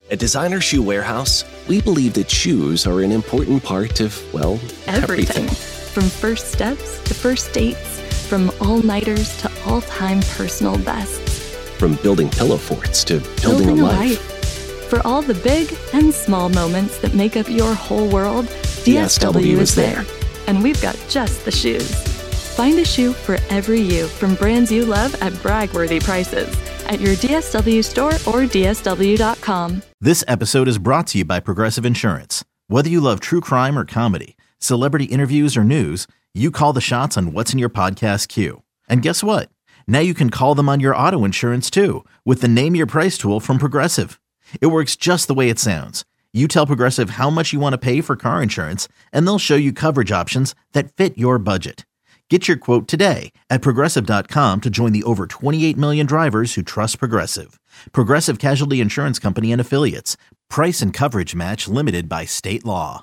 At Designer Shoe Warehouse, we believe that shoes are an important part of, well, everything. From first steps to first dates, from all-nighters to all-time personal bests. From building pillow forts to building a life. For all the big and small moments that make up your whole world, DSW is there. And we've got just the shoes. Find a shoe for every you from brands you love at brag-worthy prices at your DSW store or DSW.com. This episode is brought to you by Progressive Insurance. Whether you love true crime or comedy, celebrity interviews or news, you call the shots on what's in your podcast queue. And guess what? Now you can call them on your auto insurance too with the Name Your Price tool from Progressive. It works just the way it sounds. You tell Progressive how much you want to pay for car insurance, and they'll show you coverage options that fit your budget. Get your quote today at Progressive.com to join the over 28 million drivers who trust Progressive. Progressive Casualty Insurance Company and Affiliates. Price and coverage match limited by state law.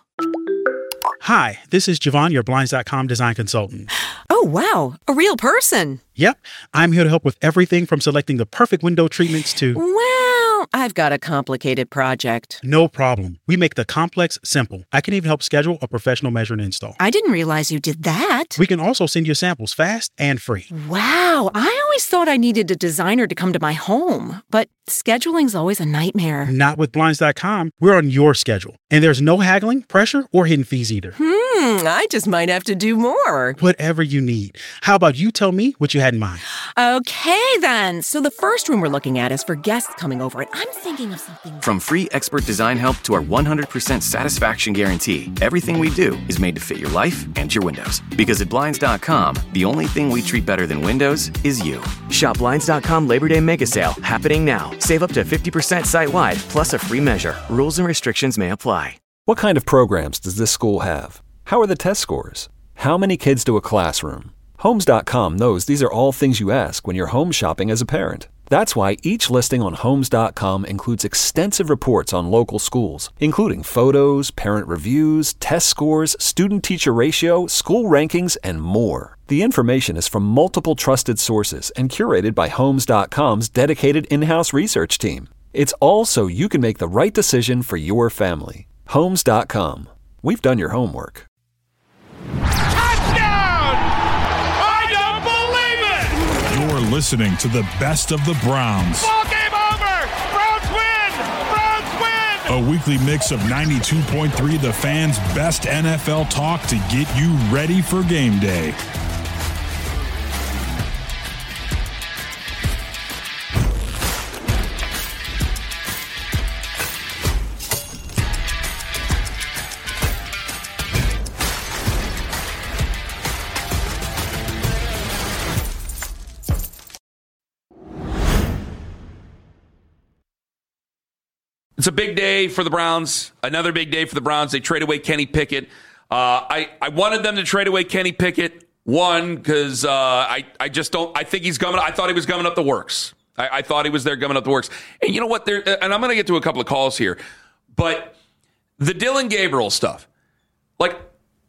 Hi, this is Javon, your Blinds.com design consultant. Oh, wow. A real person. Yep. I'm here to help with everything from selecting the perfect window treatments to... Well, I've got a complicated project. No problem. We make the complex simple. I can even help schedule a professional measure and install. I didn't realize you did that. We can also send you samples fast and free. Wow. I always thought I needed a designer to come to my home, but scheduling's always a nightmare. Not with Blinds.com. We're on your schedule. And there's no haggling, pressure, or hidden fees either. I just might have to do more. Whatever you need. How about you tell me what you had in mind? Okay, then. So the first room we're looking at is for guests coming over, and I'm thinking of something... From free expert design help to our 100% satisfaction guarantee, everything we do is made to fit your life and your windows. Because at Blinds.com, the only thing we treat better than windows is you. Shop Blinds.com Labor Day Mega Sale, happening now. Save up to 50% site-wide, plus a free measure. Rules and restrictions may apply. What kind of programs does this school have? How are the test scores? How many kids to a classroom? Homes.com knows these are all things you ask when you're home shopping as a parent. That's why each listing on Homes.com includes extensive reports on local schools, including photos, parent reviews, test scores, student-teacher ratio, school rankings, and more. The information is from multiple trusted sources and curated by Homes.com's dedicated in-house research team. It's all so you can make the right decision for your family. Homes.com. We've done your homework. You're listening to the best of the Browns. Ball game over! Browns win! Browns win! A weekly mix of 92.3 The Fan's best NFL talk to get you ready for game day. It's a big day for the Browns. Another big day for the Browns. They trade away Kenny Pickett. I wanted them to trade away Kenny Pickett. One, because I just don't. I think he's coming. I thought he was coming up the works. I thought he was there coming up the works. And you know what? And I'm going to get to a couple of calls here. But the Dillon Gabriel stuff, like,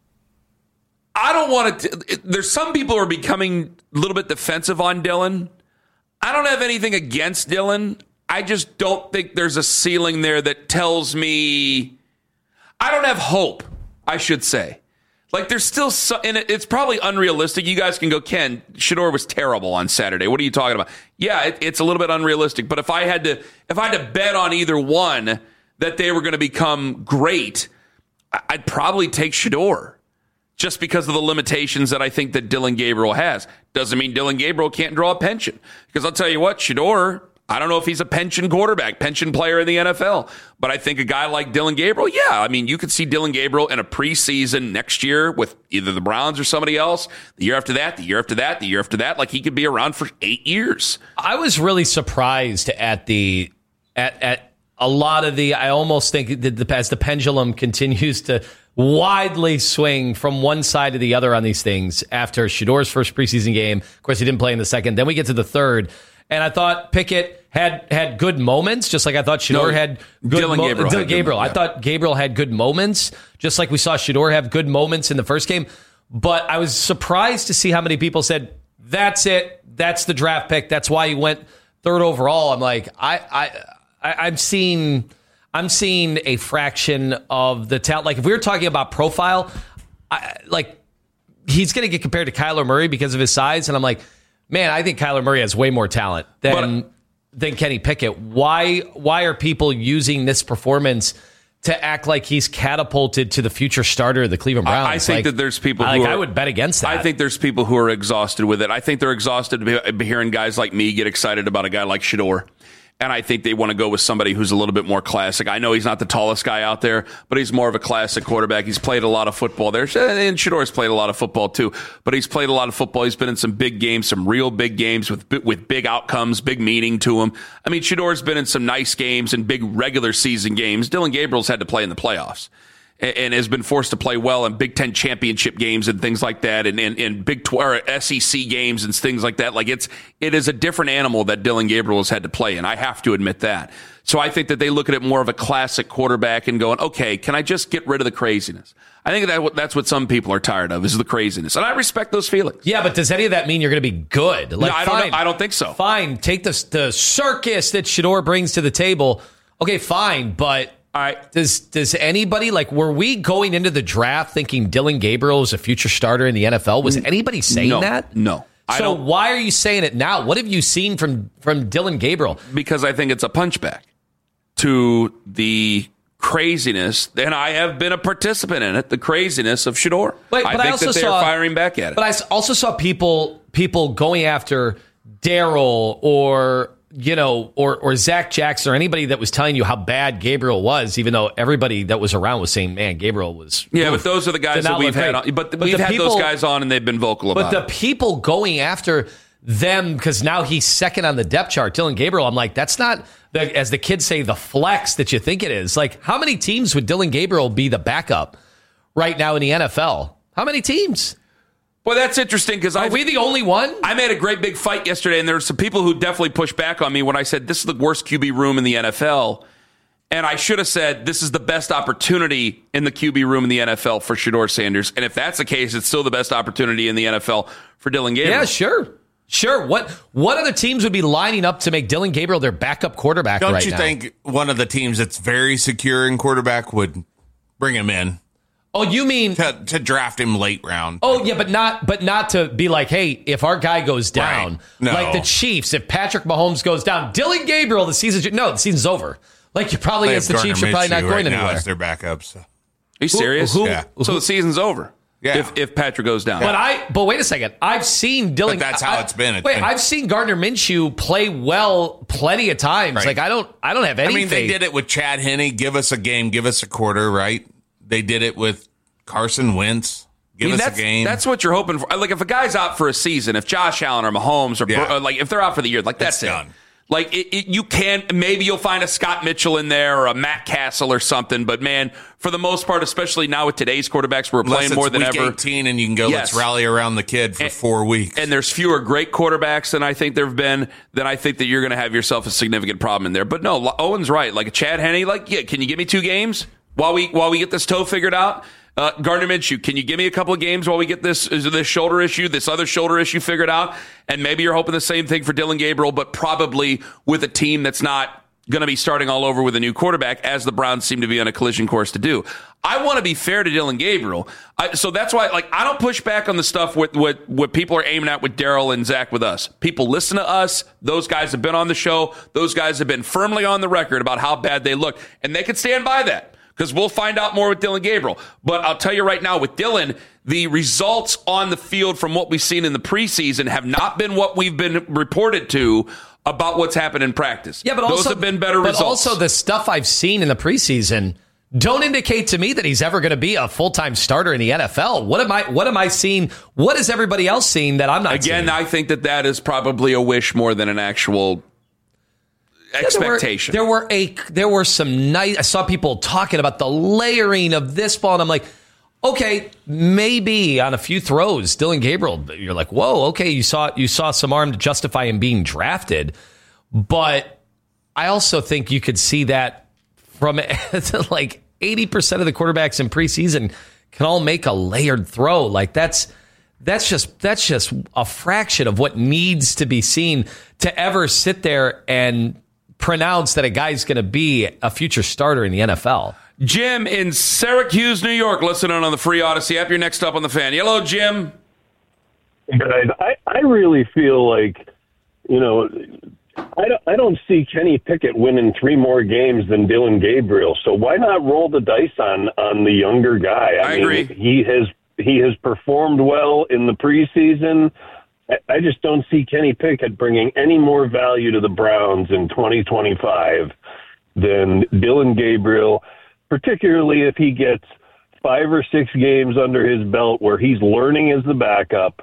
I don't want to. There's some people who are becoming a little bit defensive on Dillon. I don't have anything against Dillon. I just don't think there's a ceiling there that tells me I don't have hope, I should say. Like, there's still and it's probably unrealistic. You guys can go, Ken, Shedeur was terrible on Saturday. What are you talking about? Yeah, it's a little bit unrealistic. But if I had to bet on either one that they were going to become great, I'd probably take Shedeur just because of the limitations that I think that Dillon Gabriel has. Doesn't mean Dillon Gabriel can't draw a pension. Because I'll tell you what, Shedeur, I don't know if he's a pension quarterback, pension player in the NFL, but I think a guy like Dillon Gabriel, yeah, I mean, you could see Dillon Gabriel in a preseason next year with either the Browns or somebody else, the year after that, the year after that, the year after that, like he could be around for 8 years. I was really surprised at a lot of I almost think that as the pendulum continues to widely swing from one side to the other on these things after Shedeur's first preseason game. Of course, he didn't play in the second. Then we get to the third. And I thought Pickett had good moments, just like I thought Shedeur had good moments. Gabriel. I thought Gabriel had good moments, just like we saw Shedeur have good moments in the first game. But I was surprised to see how many people said, that's it. That's the draft pick. That's why he went third overall. I'm like, I'm seeing I'm seeing a fraction of the talent. Like if we were talking about profile, he's going to get compared to Kyler Murray because of his size. And I'm like, man, I think Kyler Murray has way more talent than Kenny Pickett. Why are people using this performance to act like he's catapulted to the future starter of the Cleveland Browns? I think that there's people who I would bet against that. I think there's people who are exhausted with it. I think they're exhausted hearing guys like me get excited about a guy like Shedeur. And I think they want to go with somebody who's a little bit more classic. I know he's not the tallest guy out there, but he's more of a classic quarterback. He's played a lot of football there. And Shedeur's played a lot of football too. But he's played a lot of football. He's been in some big games, some real big games with big outcomes, big meaning to him. I mean, Shedeur's been in some nice games and big regular season games. Dillon Gabriel's had to play in the playoffs and has been forced to play well in Big Ten championship games and things like that, and Big 12 SEC games and things like that. Like it is a different animal that Dillon Gabriel has had to play in. I have to admit that. So I think that they look at it more of a classic quarterback and going, okay, can I just get rid of the craziness? I think that's what some people are tired of, is the craziness, and I respect those feelings. Yeah, but does any of that mean you're going to be good? Like, no, I don't think so. Fine, take the circus that Shedeur brings to the table. Okay, fine, but. All right. Does anybody, were we going into the draft thinking Dillon Gabriel is a future starter in the NFL? Was anybody saying that? No. So why are you saying it now? What have you seen from Dillon Gabriel? Because I think it's a punchback to the craziness, and I have been a participant in it, the craziness of Shedeur. I think that they're firing back at it. But I also saw people going after Darryl or Zach Jackson or anybody that was telling you how bad Gabriel was, even though everybody that was around was saying, man, Gabriel was... Yeah, but those are the guys that we've had on. But we've had those guys on and they've been vocal about it. But the people going after them, because now he's second on the depth chart, Dillon Gabriel, I'm like, that's not, as the kids say, the flex that you think it is. Like, how many teams would Dillon Gabriel be the backup right now in the NFL? How many teams? Well, that's interesting because are we the only one? I made a great big fight yesterday, and there were some people who definitely pushed back on me when I said this is the worst QB room in the NFL. And I should have said this is the best opportunity in the QB room in the NFL for Shedeur Sanders. And if that's the case, it's still the best opportunity in the NFL for Dillon Gabriel. Yeah, sure. What other teams would be lining up to make Dillon Gabriel their backup quarterback right now? Don't you think one of the teams that's very secure in quarterback would bring him in? Oh, you mean to draft him late round? Oh, yeah, but not to be like, hey, if our guy goes down, right. No. Like the Chiefs, if Patrick Mahomes goes down, Dillon Gabriel, the season's over. Like you probably against the Chiefs, you're probably not going anywhere. Now as their backups. Are you serious? Yeah. So the season's over. Yeah. If Patrick goes down. But wait a second. I've seen Dillon. But that's how it's been. I've seen Gardner Minshew play well plenty of times. Right. Like I don't have any. I mean, they did it with Chad Henne. Give us a game. Give us a quarter. Right. They did it with Carson Wentz. Give us a game. That's what you're hoping for. Like if a guy's out for a season, if Josh Allen or Mahomes or like if they're out for the year, like that's it's done. Like you can maybe you'll find a Scott Mitchell in there or a Matt Castle or something, but man, for the most part, especially now with today's quarterbacks, we're playing more than ever. 18 and you can go. Let's rally around the kid for 4 weeks. And there's fewer great quarterbacks than I think there have been. Then I think that you're going to have yourself a significant problem in there. But no, Owen's right. Like a Chad Henne, can you give me 2 games while we get this toe figured out? Gardner Minshew, can you give me a couple of games while we get this shoulder issue, this other shoulder issue figured out? And maybe you're hoping the same thing for Dillon Gabriel, but probably with a team that's not going to be starting all over with a new quarterback, as the Browns seem to be on a collision course to do. I want to be fair to Dillon Gabriel. So that's why, I don't push back on the stuff with what people are aiming at with Darryl and Zach with us. People listen to us. Those guys have been on the show. Those guys have been firmly on the record about how bad they look, and they can stand by that. Because we'll find out more with Dillon Gabriel. But I'll tell you right now, with Dillon, the results on the field from what we've seen in the preseason have not been what we've been reported to about what's happened in practice. Yeah, but those also have been better results. But also the stuff I've seen in the preseason don't indicate to me that he's ever going to be a full-time starter in the NFL. What am I seeing? What is everybody else seeing that I'm not seeing? Again, I think that is probably a wish more than an actual expectation. There were some nice. I saw people talking about the layering of this ball, and I'm like, okay, maybe on a few throws, Dillon Gabriel, you're like, whoa, okay, you saw some arm to justify him being drafted, but I also think you could see that from like 80% of the quarterbacks in preseason can all make a layered throw. Like that's just a fraction of what needs to be seen to ever sit there and pronounce that a guy's going to be a future starter in the NFL. Jim in Syracuse, New York, listening on the free Odyssey app. You're next up on the Fan. Hello, Jim. Good. I really feel like, I don't see Kenny Pickett winning 3 more games than Dillon Gabriel. So why not roll the dice on the younger guy? I mean, agree. He has performed well in the preseason. I just don't see Kenny Pickett bringing any more value to the Browns in 2025 than Dillon Gabriel, particularly if he gets 5 or 6 games under his belt where he's learning as the backup.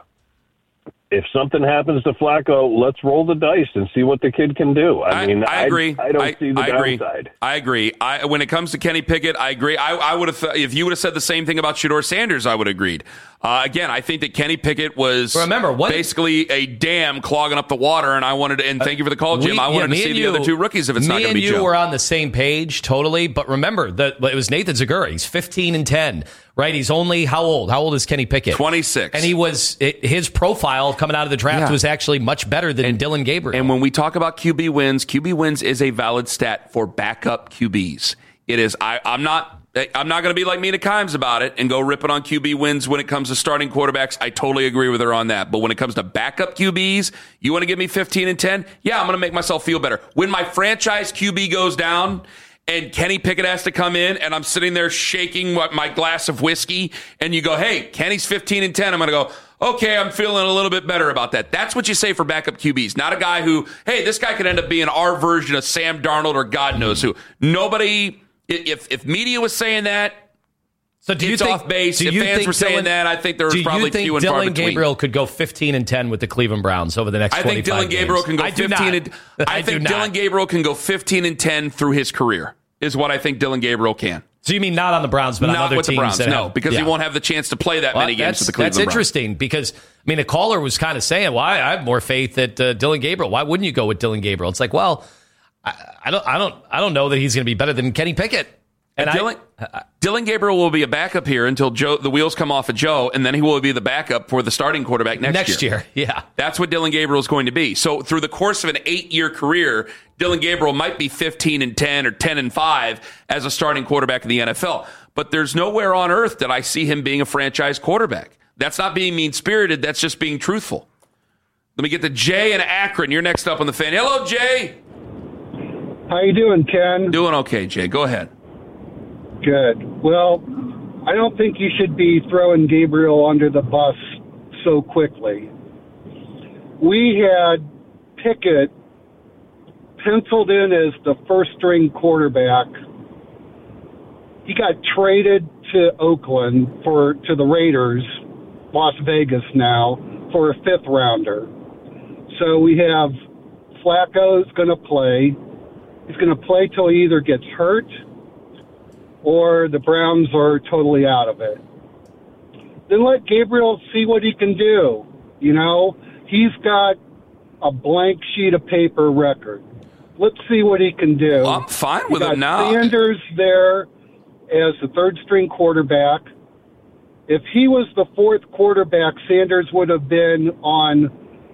If something happens to Flacco, let's roll the dice and see what the kid can do. I agree. I don't see the downside. I agree. When it comes to Kenny Pickett, I agree. I would have, if you would have said the same thing about Shedeur Sanders, I would have agreed. Again, I think that Kenny Pickett was basically a dam clogging up the water, and thank you for the call, Jim. I wanted to see the other 2 rookies if it's not going to be Joe. Me and you were on the same page, totally. But remember, it was Nathan Zegura. He's 15-10, right? He's only how old? How old is Kenny Pickett? 26. And his profile coming out of the draft was actually much better than Dillon Gabriel. And when we talk about QB wins is a valid stat for backup QBs. It is. I'm not going to be like Mina Kimes about it and go ripping on QB wins when it comes to starting quarterbacks. I totally agree with her on that. But when it comes to backup QBs, you want to give me 15-10? Yeah, I'm going to make myself feel better. When my franchise QB goes down and Kenny Pickett has to come in and I'm sitting there shaking my glass of whiskey and you go, hey, Kenny's 15-10, I'm going to go, okay, I'm feeling a little bit better about that. That's what you say for backup QBs. Not a guy who, hey, this guy could end up being our version of Sam Darnold or God knows who. Nobody... If media was saying that, so do you think, off base. If fans were saying that, I think there was probably few and far between. Do you think Dillon Gabriel could go 15-10 with the Cleveland Browns over the next 25 games? I think Dillon Gabriel can go 15. I think Dillon Gabriel can go 15-10 through his career. Is what I think Dillon Gabriel can. So you mean not on the Browns, but on other with teams? The Browns, no, because he won't have the chance to play that many games with the Cleveland Browns. That's interesting because the caller was kind of saying, "Well, I have more faith that Dillon Gabriel. Why wouldn't you go with Dillon Gabriel?" It's like, well, I don't know that he's going to be better than Kenny Pickett. And Dillon Gabriel will be a backup here until the wheels come off of Joe, and then he will be the backup for the starting quarterback next year. Yeah. That's what Dillon Gabriel is going to be. So through the course of an 8-year career, Dillon Gabriel might be 15-10 or 10-5 as a starting quarterback in the NFL. But there's nowhere on earth that I see him being a franchise quarterback. That's not being mean-spirited. That's just being truthful. Let me get to Jay in Akron. You're next up on the Fan. Hello, Jay. How you doing, Ken? Doing okay, Jay. Go ahead. Good. Well, I don't think you should be throwing Gabriel under the bus so quickly. We had Pickett penciled in as the first-string quarterback. He got traded to Oakland to the Raiders, Las Vegas now, for a 5th-rounder. So we have Flacco's going to play. He's going to play till he either gets hurt or the Browns are totally out of it. Then let Gabriel see what he can do. He's got a blank sheet of paper record. Let's see what he can do. Well, I'm fine with him now. Sanders there as the 3rd-string quarterback. If he was the 4th quarterback, Sanders would have been on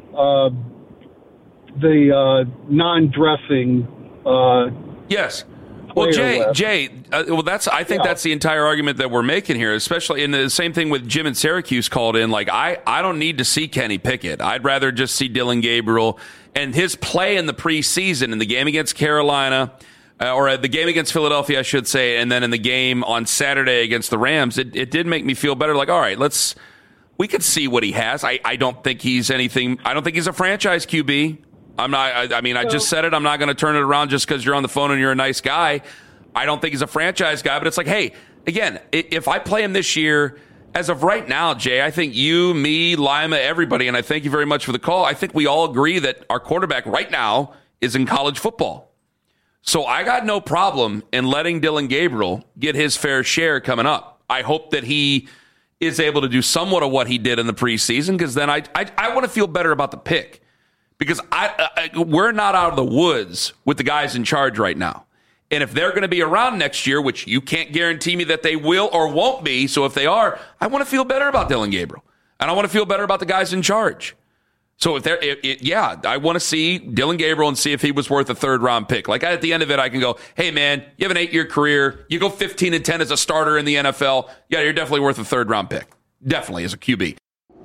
the non-dressing yes. Well, Jay, I think that's the entire argument that we're making here, especially in the same thing with Jim in Syracuse called in. Like, I don't need to see Kenny Pickett. I'd rather just see Dillon Gabriel and his play in the preseason in the game against Carolina, or the game against Philadelphia, I should say, and then in the game on Saturday against the Rams. It did make me feel better. Like, all right, we could see what he has. I don't think he's anything. I don't think he's a franchise QB. I'm not. I just said it. I'm not going to turn it around just because you're on the phone and you're a nice guy. I don't think he's a franchise guy, but it's like, hey, again, if I play him this year, as of right now, Jay, I think you, me, Lima, everybody, and I thank you very much for the call. I think we all agree that our quarterback right now is in college football. So I got no problem in letting Dillon Gabriel get his fair share coming up. I hope that he is able to do somewhat of what he did in the preseason, because then I want to feel better about the pick. Because we're not out of the woods with the guys in charge right now. And if they're going to be around next year, which you can't guarantee me that they will or won't be, so if they are, I want to feel better about Dillon Gabriel. And I want to feel better about the guys in charge. So I want to see Dillon Gabriel and see if he was worth a third-round pick. Like at the end of it, I can go, hey, man, you have an 8-year career. You go 15-10 as a starter in the NFL. Yeah, you're definitely worth a third-round pick. Definitely as a QB.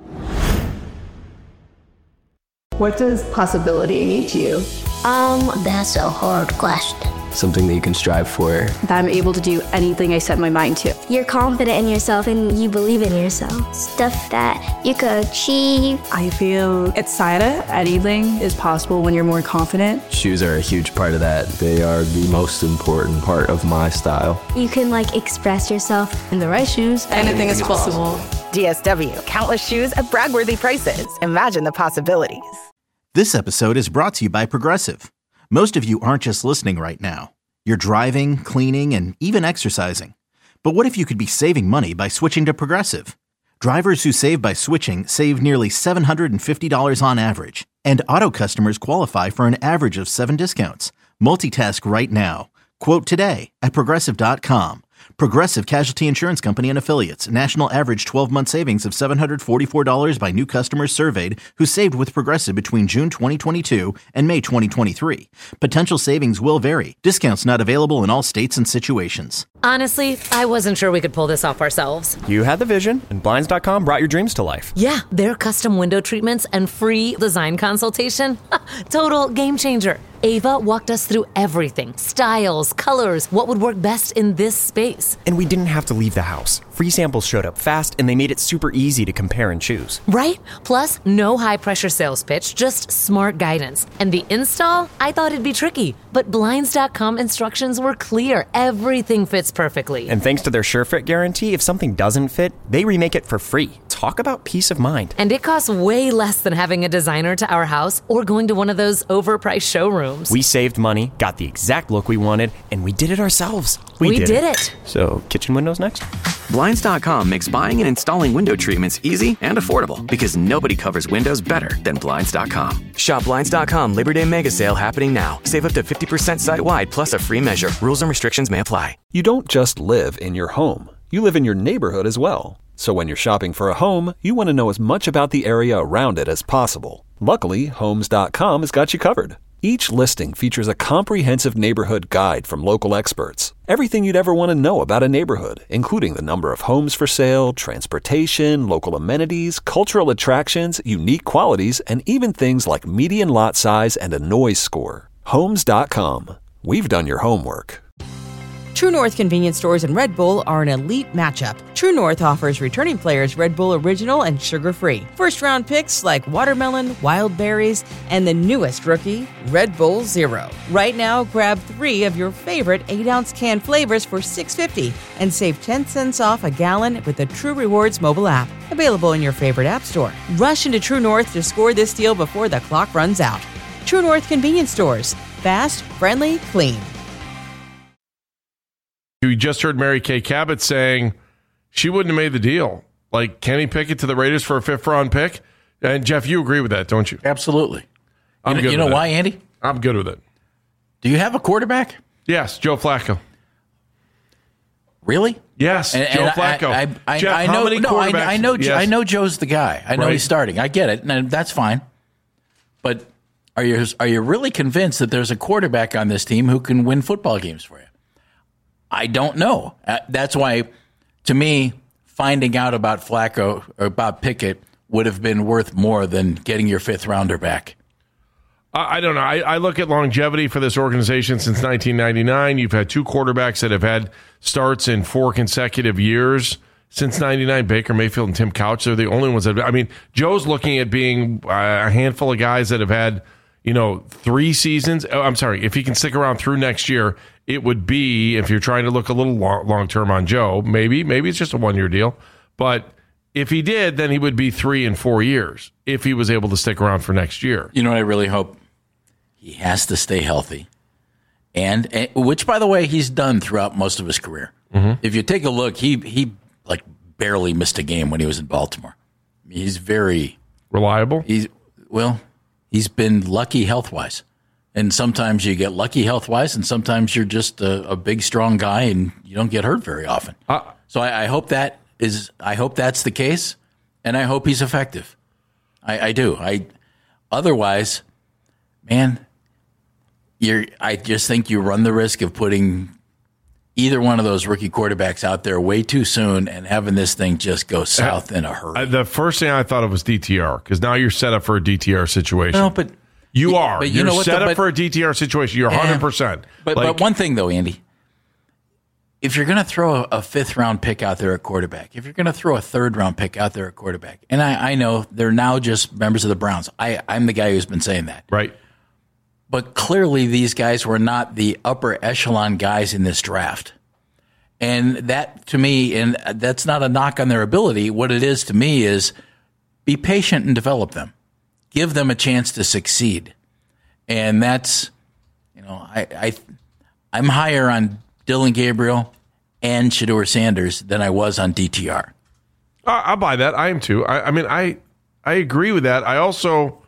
What does possibility mean to you? That's a hard question. Something that you can strive for. That I'm able to do anything I set my mind to. You're confident in yourself and you believe in yourself. Stuff that you could achieve. I feel excited. Anything is possible when you're more confident. Shoes are a huge part of that. They are the most important part of my style. You can express yourself. In the right shoes, anything is possible. DSW, countless shoes at brag-worthy prices. Imagine the possibilities. This episode is brought to you by Progressive. Most of you aren't just listening right now. You're driving, cleaning, and even exercising. But what if you could be saving money by switching to Progressive? Drivers who save by switching save nearly $750 on average. And auto customers qualify for an average of 7 discounts. Multitask right now. Quote today at Progressive.com. Progressive Casualty Insurance Company and Affiliates. National average 12-month savings of $744 by new customers surveyed who saved with Progressive between June 2022 and May 2023. Potential savings will vary. Discounts not available in all states and situations. Honestly, I wasn't sure we could pull this off ourselves. You had the vision, and Blinds.com brought your dreams to life. Yeah, their custom window treatments and free design consultation. Total game changer. Ava walked us through everything. Styles, colors, what would work best in this space. And we didn't have to leave the house. Free samples showed up fast, and they made it super easy to compare and choose. Right? Plus, no high-pressure sales pitch, just smart guidance. And the install? I thought it'd be tricky, but Blinds.com instructions were clear. Everything fits perfectly. And thanks to their SureFit guarantee, if something doesn't fit, they remake it for free. Talk about peace of mind. And it costs way less than having a designer to our house or going to one of those overpriced showrooms. We saved money, got the exact look we wanted, and we did it ourselves. We did it. So, kitchen windows next? Blinds.com makes buying and installing window treatments easy and affordable because nobody covers windows better than Blinds.com. Shop Blinds.com Labor Day Mega Sale happening now. Save up to 50% site-wide plus a free measure. Rules and restrictions may apply. You don't just live in your home. You live in your neighborhood as well. So when you're shopping for a home, you want to know as much about the area around it as possible. Luckily, Homes.com has got you covered. Each listing features a comprehensive neighborhood guide from local experts. Everything you'd ever want to know about a neighborhood, including the number of homes for sale, transportation, local amenities, cultural attractions, unique qualities, and even things like median lot size and a noise score. Homes.com. We've done your homework. True North convenience stores and Red Bull are an elite matchup. True North offers returning players Red Bull Original and sugar-free. First-round picks like watermelon, wild berries, and the newest rookie, Red Bull Zero. Right now, grab 3 of your favorite 8-ounce can flavors for $6.50 and save 10 cents off a gallon with the True Rewards mobile app. Available in your favorite app store. Rush into True North to score this deal before the clock runs out. True North convenience stores. Fast, friendly, clean. We just heard Mary Kay Cabot saying she wouldn't have made the deal. Like Kenny Pickett to the Raiders for a 5th-round pick. And, Jeff, you agree with that, don't you? Absolutely. I'm good you know with why, it. Andy? I'm good with it. Do you have a quarterback? Yes, Joe Flacco. Really? Yes, Joe Flacco. Jeff, I how know. many quarterbacks? I know Joe's the guy. I know he's starting. I get it, and that's fine. But are you really convinced that there's a quarterback on this team who can win football games for you? I don't know. That's why, to me, finding out about Flacco or about Pickett would have been worth more than getting your 5th-rounder back. I don't know. I look at longevity for this organization since 1999. You've had 2 quarterbacks that have had starts in 4 consecutive years since 99. Baker Mayfield and Tim Couch are the only ones that. I mean, Joe's looking at being a handful of guys that have had 3 seasons. Oh, I'm sorry. If he can stick around through next year, it would be, if you're trying to look a little long term on Joe, maybe it's just a 1-year deal. But if he did, then he would be 3 and 4 years if he was able to stick around for next year. You know what I really hope? He has to stay healthy. And which, by the way, he's done throughout most of his career. Mm-hmm. If you take a look, he barely missed a game when he was in Baltimore. He's very reliable. He's been lucky health-wise. And sometimes you get lucky health-wise, and sometimes you're just a big, strong guy, and you don't get hurt very often. So I hope that's the case, and I hope he's effective. I do. Otherwise, man, I just think you run the risk of putting either one of those rookie quarterbacks out there way too soon and having this thing just go south in a hurry. The first thing I thought of was DTR, because now you're set up for a DTR situation. No, but you are. But you're set up for a DTR situation. You're 100%. But one thing, though, Andy, if you're going to throw a fifth-round pick out there at quarterback, if you're going to throw a third-round pick out there at quarterback, and I know they're now just members of the Browns. I'm the guy who's been saying that. Right. But clearly these guys were not the upper echelon guys in this draft. And that, to me, and that's not a knock on their ability. What it is to me is be patient and develop them. Give them a chance to succeed. And that's, I'm higher on Dillon Gabriel and Shedeur Sanders than I was on DTR. I'll buy that. I am too. I agree with that. I also...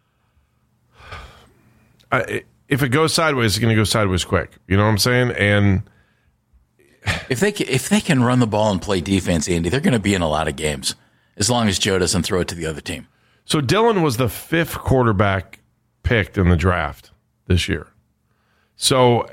if it goes sideways, it's going to go sideways quick. You know what I'm saying? And if they can run the ball and play defense, Andy, they're going to be in a lot of games as long as Joe doesn't throw it to the other team. So Dillon was the 5th quarterback picked in the draft this year. So,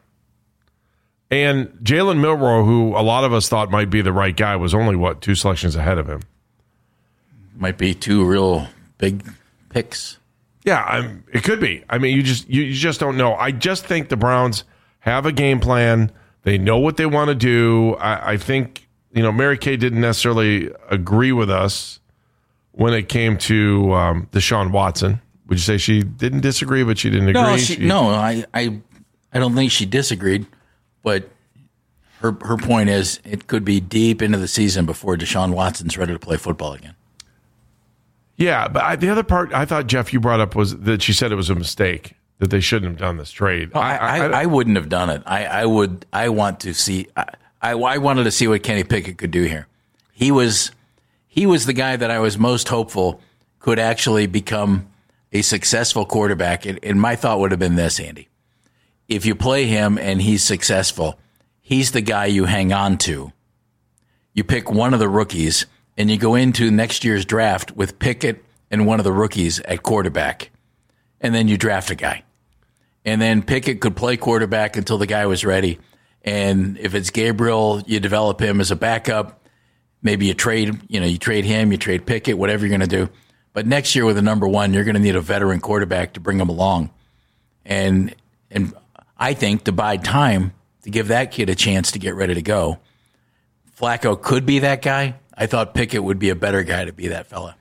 and Jalen Milroe, who a lot of us thought might be the right guy, was only, 2 selections ahead of him. Might be 2 real big picks. Yeah, it could be. I mean, you just don't know. I just think the Browns have a game plan. They know what they want to do. I think, Mary Kay didn't necessarily agree with us when it came to Deshaun Watson. Would you say she didn't disagree, but she didn't agree? No, I don't think she disagreed. But her point is it could be deep into the season before Deshaun Watson's ready to play football again. Yeah, but the other part I thought, Jeff, you brought up was that she said it was a mistake, that they shouldn't have done this trade. I wouldn't have done it. I wanted to see what Kenny Pickett could do here. He was the guy that I was most hopeful could actually become a successful quarterback. And my thought would have been this, Andy. If you play him and he's successful, he's the guy you hang on to. You pick one of the rookies, and you go into next year's draft with Pickett and one of the rookies at quarterback, and then you draft a guy. And then Pickett could play quarterback until the guy was ready. And if it's Gabriel, you develop him as a backup. Maybe you trade him, you trade Pickett, whatever you're going to do. But next year with a number 1, you're going to need a veteran quarterback to bring him along. And I think to buy time to give that kid a chance to get ready to go. Flacco could be that guy. I thought Pickett would be a better guy to be that fella.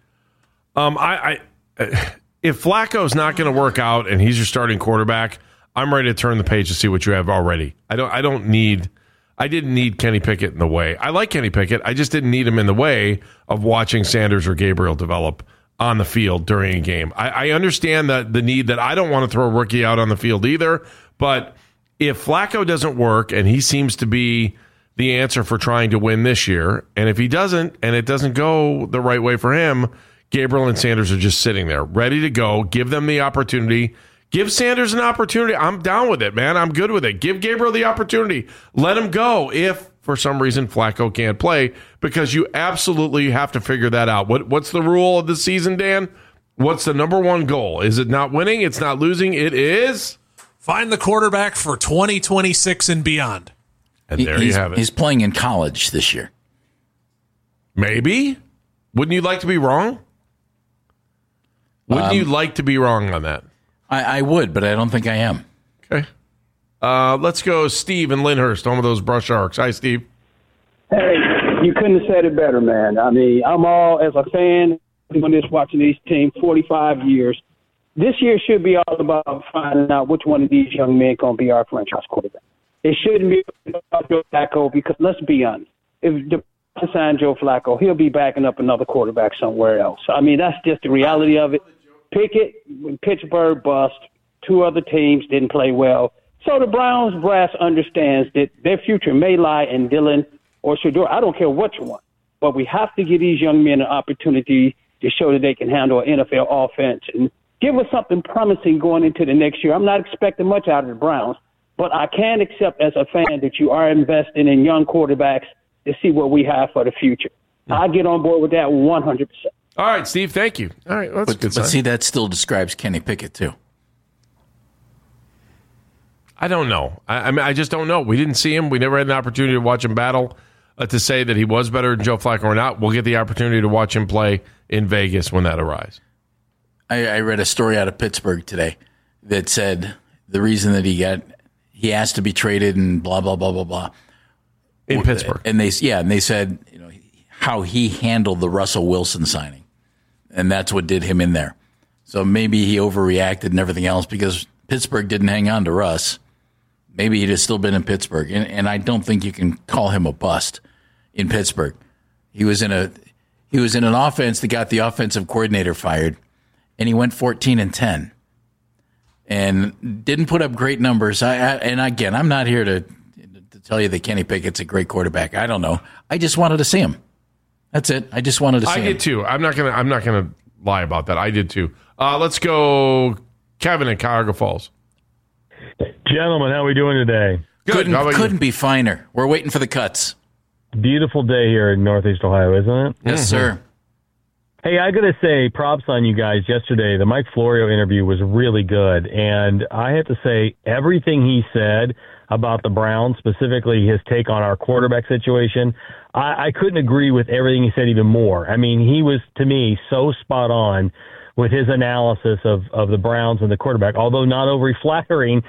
If Flacco's not going to work out and he's your starting quarterback, I'm ready to turn the page to see what you have already. I didn't need Kenny Pickett in the way. I like Kenny Pickett. I just didn't need him in the way of watching Sanders or Gabriel develop on the field during a game. I understand the need that I don't want to throw a rookie out on the field either, but if Flacco doesn't work and he seems to be the answer for trying to win this year, and if he doesn't, and it doesn't go the right way for him, Gabriel and Sanders are just sitting there, ready to go. Give them the opportunity. Give Sanders an opportunity. I'm down with it, man. I'm good with it. Give Gabriel the opportunity. Let him go if, for some reason, Flacco can't play, because you absolutely have to figure that out. What's the rule of the season, Dan? What's the number 1 goal? Is it not winning? It's not losing. It is? Find the quarterback for 2026 and beyond. And there you have it. He's playing in college this year. Maybe. Wouldn't you like to be wrong? Wouldn't you like to be wrong on that? I would, but I don't think I am. Okay. Let's go Steve in Lyndhurst, home of those Brush Sharks. Hi, Steve. Hey, you couldn't have said it better, man. I mean, I'm all, as a fan, I'm just watching these teams 45 years. This year should be all about finding out which one of these young men going to be our franchise quarterback. It shouldn't be about Joe Flacco, because let's be honest. If the sign Joe Flacco, he'll be backing up another quarterback somewhere else. I mean, that's just the reality of it. Pickett, Pittsburgh bust. 2 other teams didn't play well. So the Browns brass understands that their future may lie in Dillon or Shedeur. I don't care what you want. But we have to give these young men an opportunity to show that they can handle an NFL offense and give us something promising going into the next year. I'm not expecting much out of the Browns, but I can accept as a fan that you are investing in young quarterbacks to see what we have for the future. I get on board with that 100%. All right, Steve, thank you. All right, that's a good sign. But see, that still describes Kenny Pickett, too. I don't know. I mean, I just don't know. We didn't see him. We never had an opportunity to watch him battle to say that he was better than Joe Flacco or not. We'll get the opportunity to watch him play in Vegas when that arrives. I read a story out of Pittsburgh today that said the reason that he asked to be traded and blah, blah, blah, blah, blah. In Pittsburgh. And they said, how he handled the Russell Wilson signing. And that's what did him in there. So maybe he overreacted and everything else because Pittsburgh didn't hang on to Russ. Maybe he'd have still been in Pittsburgh. And I don't think you can call him a bust in Pittsburgh. He was in an offense that got the offensive coordinator fired, and he went 14-10 and didn't put up great numbers. And again, I'm not here to tell you that Kenny Pickett's a great quarterback. I don't know. I just wanted to see him. That's it. I just wanted to see him. I did too. I'm not gonna lie about that. I did too. Let's go, Kevin in Cuyahoga Falls. Gentlemen, how are we doing today? Good. Couldn't be finer. We're waiting for the cuts. Beautiful day here in Northeast Ohio, isn't it? Yes, sir. Hey, I got to say, props on you guys yesterday. The Mike Florio interview was really good. And I have to say, everything he said about the Browns, specifically his take on our quarterback situation, I couldn't agree with everything he said even more. I mean, he was, to me, so spot on with his analysis of the Browns and the quarterback, although not overly flattering.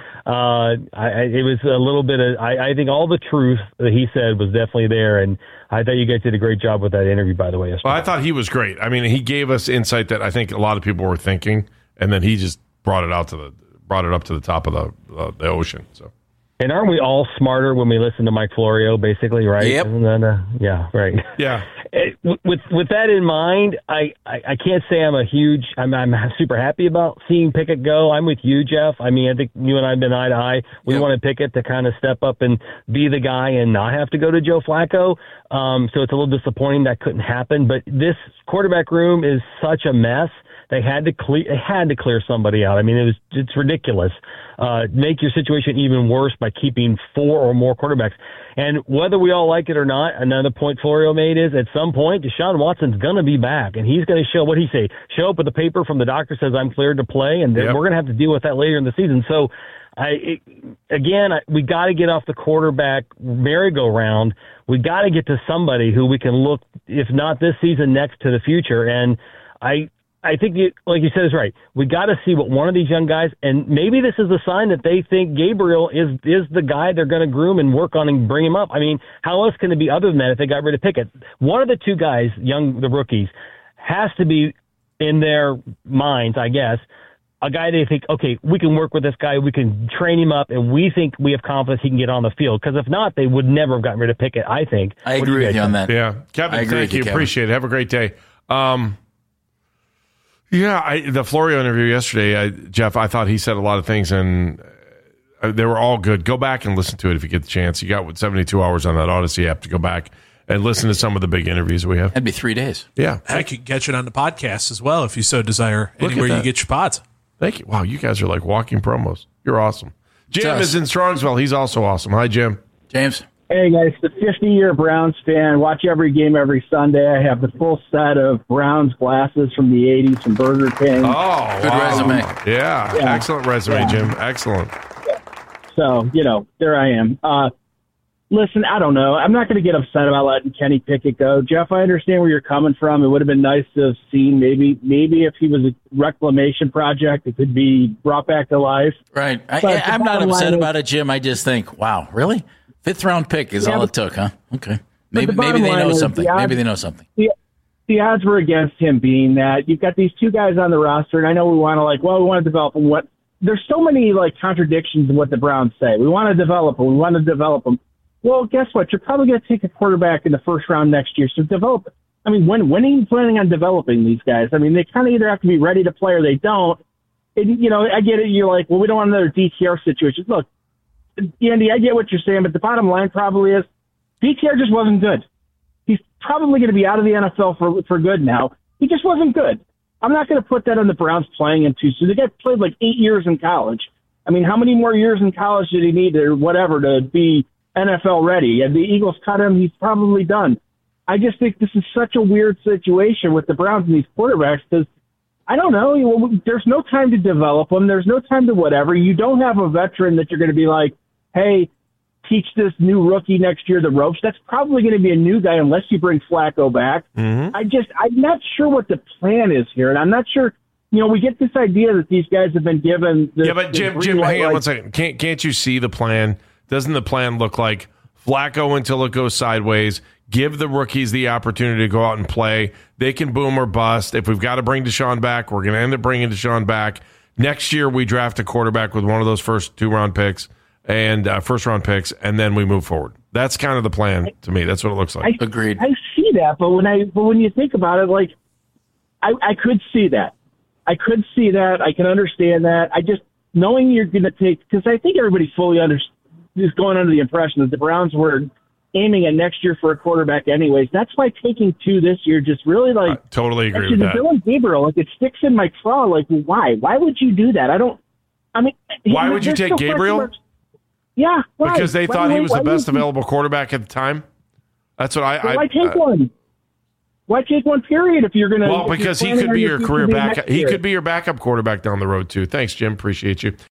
It was a little bit of, I think all the truth that he said was definitely there. And I thought you guys did a great job with that interview, by the way. Well, I thought he was great. I mean, he gave us insight that I think a lot of people were thinking, and then he just brought it up to the top of the ocean. So. And aren't we all smarter when we listen to Mike Florio, basically, right? Yep. And then, yeah, right. Yeah. With that in mind, I can't say I'm super happy about seeing Pickett go. I'm with you, Jeff. I mean, I think you and I have been eye to eye. We wanted Pickett to kind of step up and be the guy and not have to go to Joe Flacco. So it's a little disappointing that couldn't happen. But this quarterback room is such a mess. They had to clear somebody out. I mean, it's ridiculous. Make your situation even worse by keeping 4 or more quarterbacks. And whether we all like it or not, another point Florio made is at some point Deshaun Watson's going to be back, and he's going to show up with a paper from the doctor says I'm cleared to play, and we're going to have to deal with that later in the season. So, we got to get off the quarterback merry-go-round. We got to get to somebody who we can look, if not this season, next to the future. And I think, like you said, is right. We got to see what one of these young guys, and maybe this is a sign that they think Gabriel is the guy they're going to groom and work on and bring him up. I mean, how else can it be other than that if they got rid of Pickett? One of the two guys, the rookies, has to be in their minds, I guess, a guy they think, okay, we can work with this guy, we can train him up, and we think we have confidence he can get on the field. Because if not, they would never have gotten rid of Pickett, I think. I agree with you on that. Yeah. Kevin, thank you. Appreciate it. Have a great day. The Florio interview yesterday, Jeff, I thought he said a lot of things, and they were all good. Go back and listen to it if you get the chance. You got 72 hours on that Odyssey app to go back and listen to some of the big interviews we have. That'd be 3 days. Yeah. I could get you on the podcast as well if you so desire, anywhere you get your pods. Thank you. Wow, you guys are like walking promos. You're awesome. Jim is in Strongsville. He's also awesome. Hi, Jim. James. Hey, guys, the 50-year Browns fan. Watch every game every Sunday. I have the full set of Browns glasses from the 80s from Burger King. Oh, good resume. Yeah, excellent resume, Jim. Excellent. So, there I am. Listen, I don't know. I'm not going to get upset about letting Kenny Pickett go. Jeff, I understand where you're coming from. It would have been nice to have seen maybe if he was a reclamation project, it could be brought back to life. Right. I'm not upset about it, Jim. I just think, wow, really? 5th round pick is all it took, huh? Okay. Maybe they know something. Maybe they know something. The odds were against him being that. You've got these two guys on the roster, and I know we want to develop them. There's so many contradictions in what the Browns say. We want to develop them. We want to develop them. Well, guess what? You're probably going to take a quarterback in the first round next year, so develop it. I mean, when are you planning on developing these guys? I mean, they kind of either have to be ready to play or they don't. And, I get it. You're like, well, we don't want another DTR situation. Look, Andy, I get what you're saying, but the bottom line probably is DTR just wasn't good. He's probably going to be out of the NFL for good now. He just wasn't good. I'm not going to put that on the Browns playing him too soon. The guy played like 8 years in college. I mean, how many more years in college did he need or whatever to be NFL ready? And the Eagles cut him. He's probably done. I just think this is such a weird situation with the Browns and these quarterbacks because, I don't know, there's no time to develop them. There's no time to whatever. You don't have a veteran that you're going to be like, hey, teach this new rookie next year the ropes. That's probably going to be a new guy unless you bring Flacco back. Mm-hmm. I'm not sure what the plan is here, and I'm not sure. We get this idea that these guys have been given. But Jim, hang on 1 second. Can't you see the plan? Doesn't the plan look like Flacco until it goes sideways? Give the rookies the opportunity to go out and play. They can boom or bust. If we've got to bring Deshaun back, we're going to end up bringing Deshaun back. Next year, we draft a quarterback with one of those first 2-round picks and first-round picks, and then we move forward. That's kind of the plan to me. That's what it looks like. Agreed. I see that, but when you think about it, like I could see that. I could see that. I can understand that. I just knowing you're going to take because I think everybody fully is going under the impression that the Browns were aiming at next year for a quarterback anyways. That's why taking 2 this year just really I totally agree with that. Dylan Gabriel, like it sticks in my craw. Like why? Why would you do that? Why would you take Gabriel? Yeah, why? Because they thought he was the best available quarterback at the time. That's what why take one? Why take one? Period. If you're going to, because he could be your career backup. He could be your backup quarterback down the road too. Thanks, Jim. Appreciate you.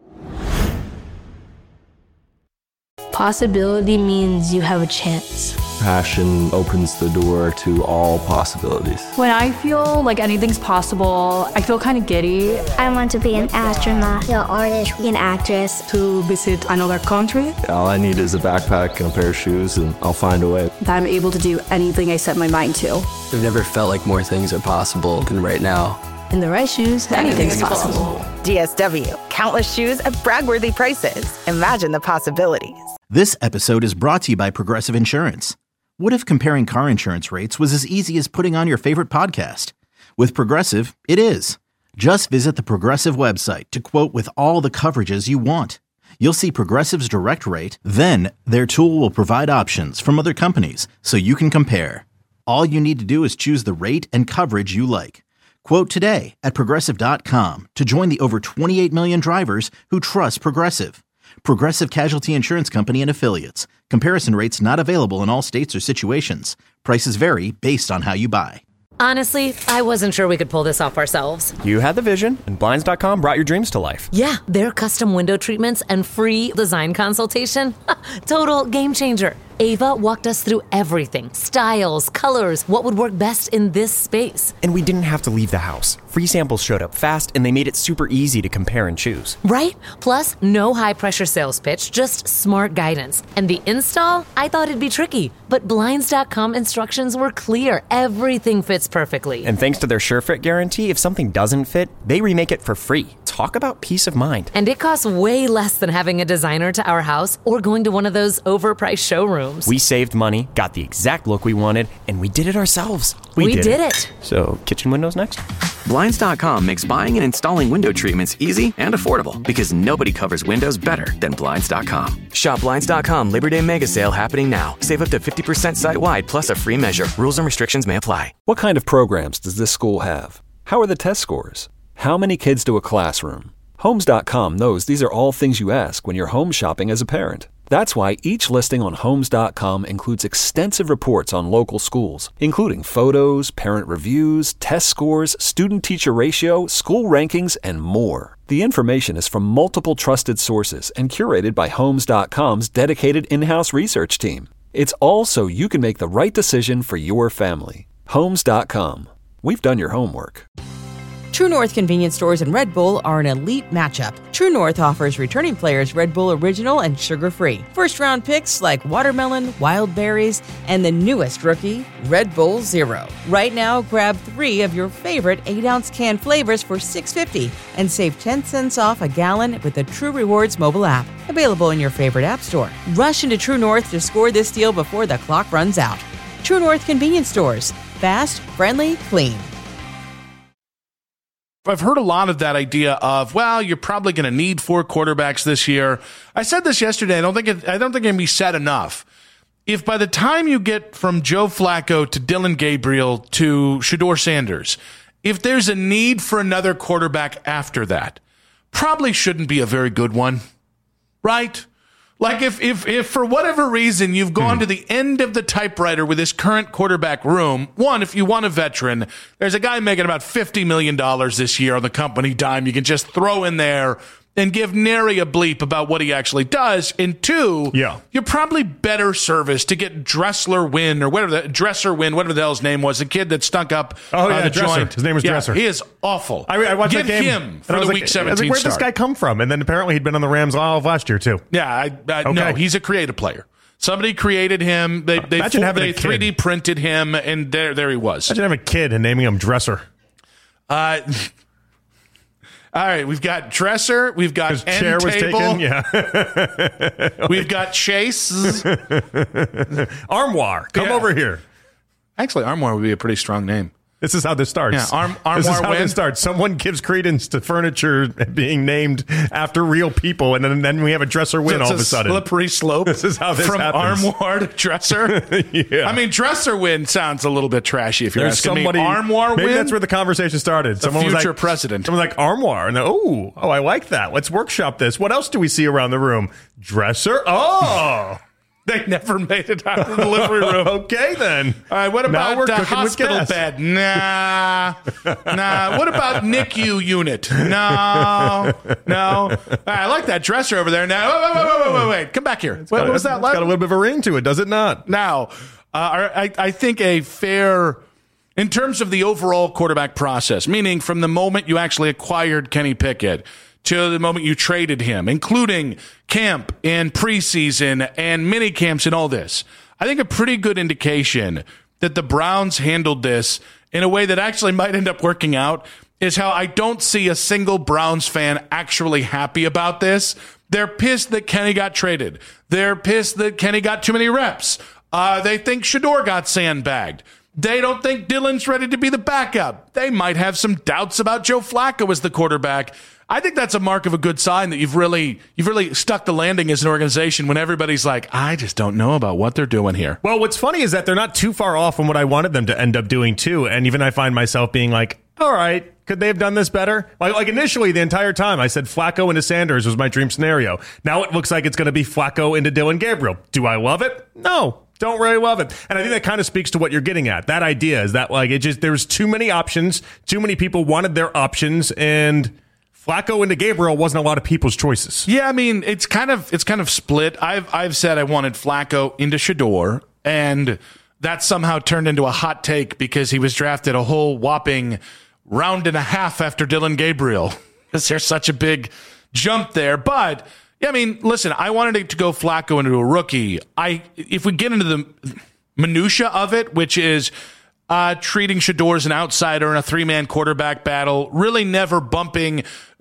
Possibility means you have a chance. Passion opens the door to all possibilities. When I feel like anything's possible, I feel kind of giddy. I want to be an astronaut, an artist, an actress. To visit another country. All I need is a backpack and a pair of shoes, and I'll find a way. That I'm able to do anything I set my mind to. I've never felt like more things are possible than right now. In the right shoes, anything's possible. DSW, countless shoes at brag-worthy prices. Imagine the possibilities. This episode is brought to you by Progressive Insurance. What if comparing car insurance rates was as easy as putting on your favorite podcast? With Progressive, it is. Just visit the Progressive website to quote with all the coverages you want. You'll see Progressive's direct rate, then their tool will provide options from other companies so you can compare. All you need to do is choose the rate and coverage you like. Quote today at Progressive.com to join the over 28 million drivers who trust Progressive. Progressive Casualty Insurance Company and Affiliates. Comparison rates not available in all states or situations. Prices vary based on how you buy. Honestly, I wasn't sure we could pull this off ourselves. You had the vision, and Blinds.com brought your dreams to life. Yeah, their custom window treatments and free design consultation. Total game changer. Ava walked us through everything. Styles, colors, what would work best in this space. And we didn't have to leave the house. Free samples showed up fast, and they made it super easy to compare and choose. Right? Plus, no high-pressure sales pitch, just smart guidance. And the install? I thought it'd be tricky, but Blinds.com instructions were clear. Everything fits perfectly. And thanks to their SureFit guarantee, if something doesn't fit, they remake it for free. Talk about peace of mind. And it costs way less than having a designer to our house or going to one of those overpriced showrooms. We saved money, got the exact look we wanted, and we did it ourselves. We did it. So, kitchen windows next? Blinds.com makes buying and installing window treatments easy and affordable because nobody covers windows better than Blinds.com. Shop Blinds.com Labor Day Mega Sale happening now. Save up to 50% site-wide plus a free measure. Rules and restrictions may apply. What kind of programs does this school have? How are the test scores? How many kids to a classroom? Homes.com knows these are all things you ask when you're home shopping as a parent. That's why each listing on Homes.com includes extensive reports on local schools, including photos, parent reviews, test scores, student-teacher ratio, school rankings, and more. The information is from multiple trusted sources and curated by Homes.com's dedicated in-house research team. It's all so you can make the right decision for your family. Homes.com. We've done your homework. True North convenience stores and Red Bull are an elite matchup. True North offers returning players Red Bull Original and sugar-free. First-round picks like watermelon, wild berries, and the newest rookie, Red Bull Zero. Right now, grab 3 of your favorite 8-ounce can flavors for $6.50 and save 10 cents off a gallon with the True Rewards mobile app. Available in your favorite app store. Rush into True North to score this deal before the clock runs out. True North convenience stores. Fast, friendly, clean. I've heard a lot of that idea of, well, you're probably going to need 4 quarterbacks this year. I said this yesterday. I don't think it can be said enough. If by the time you get from Joe Flacco to Dylan Gabriel to Shedeur Sanders, if there's a need for another quarterback after that, probably shouldn't be a very good one, right? Like if for whatever reason you've gone to the end of the typewriter with this current quarterback room, one, if you want a veteran, there's a guy making about $50 million this year on the company dime you can just throw in there and give nary a bleep about what he actually does. And two, you're probably better serviced to get Dresser Wynn, whatever the hell his name was, the kid that stunk up the Dresser. joint. His name was Dresser. He is awful. I watched Give that game, him for the Week 17 Where'd start. this guy come from? And then apparently he'd been on the Rams all of last year, too. Yeah, no, he's a creative player. Somebody created him. They 3D printed him, and there he was. Imagine having a kid and naming him Dresser. All right, we've got Dresser, we've got His chair was taken, we've got Chase. Armoire, come over here. Actually, Armoire would be a pretty strong name. This is how this starts. Yeah, Armoire this is how Wynn. this starts. Someone gives credence to furniture being named after real people, and then we have a Dresser Wynn all of a sudden. Slippery slope. This is how this from happens. Armoire to Dresser. Yeah. I mean, Dresser Wynn sounds a little bit trashy if you're asking me. Armoire maybe Wynn? that's where the conversation started. Someone was future like, president. Someone was like, Armoire. And oh, I like that. Let's workshop this. What else do we see around the room? Dresser? Oh. They never made it out of the delivery room. Okay, then. All right, what about the hospital bed? Nah. What about NICU unit? No. All right, I like that dresser over there. Now, wait. Come back here. What was that? It's got a little bit of a ring to it, does it not? Now, I think a fair, in terms of the overall quarterback process, meaning from the moment you actually acquired Kenny Pickett to the moment you traded him, including camp and preseason and mini camps and all this, I think a pretty good indication that the Browns handled this in a way that actually might end up working out is how I don't see a single Browns fan actually happy about this. They're pissed that Kenny got traded. They're pissed that Kenny got too many reps. They think Shedeur got sandbagged. They don't think Dylan's ready to be the backup. They might have some doubts about Joe Flacco as the quarterback. I think that's a mark of a good sign that you've really stuck the landing as an organization when everybody's like, I just don't know about what they're doing here. Well, what's funny is that they're not too far off from what I wanted them to end up doing too. And even I find myself being like, all right, could they have done this better? Like initially, the entire time, I said Flacco into Sanders was my dream scenario. Now it looks like it's going to be Flacco into Dylan Gabriel. Do I love it? No. Don't really love it. And I think that kind of speaks to what you're getting at. That idea is that there's too many options, too many people wanted their options, and Flacco into Gabriel wasn't a lot of people's choices. Yeah, I mean, it's kind of split. I've said I wanted Flacco into Shedeur, and that somehow turned into a hot take because he was drafted a whole whopping round and a half after Dylan Gabriel. Because there's such a big jump there. But yeah, I mean, listen, I wanted it to go Flacco into a rookie. If we get into the minutia of it, which is treating Shedeur as an outsider in a three-man quarterback battle, really only bumping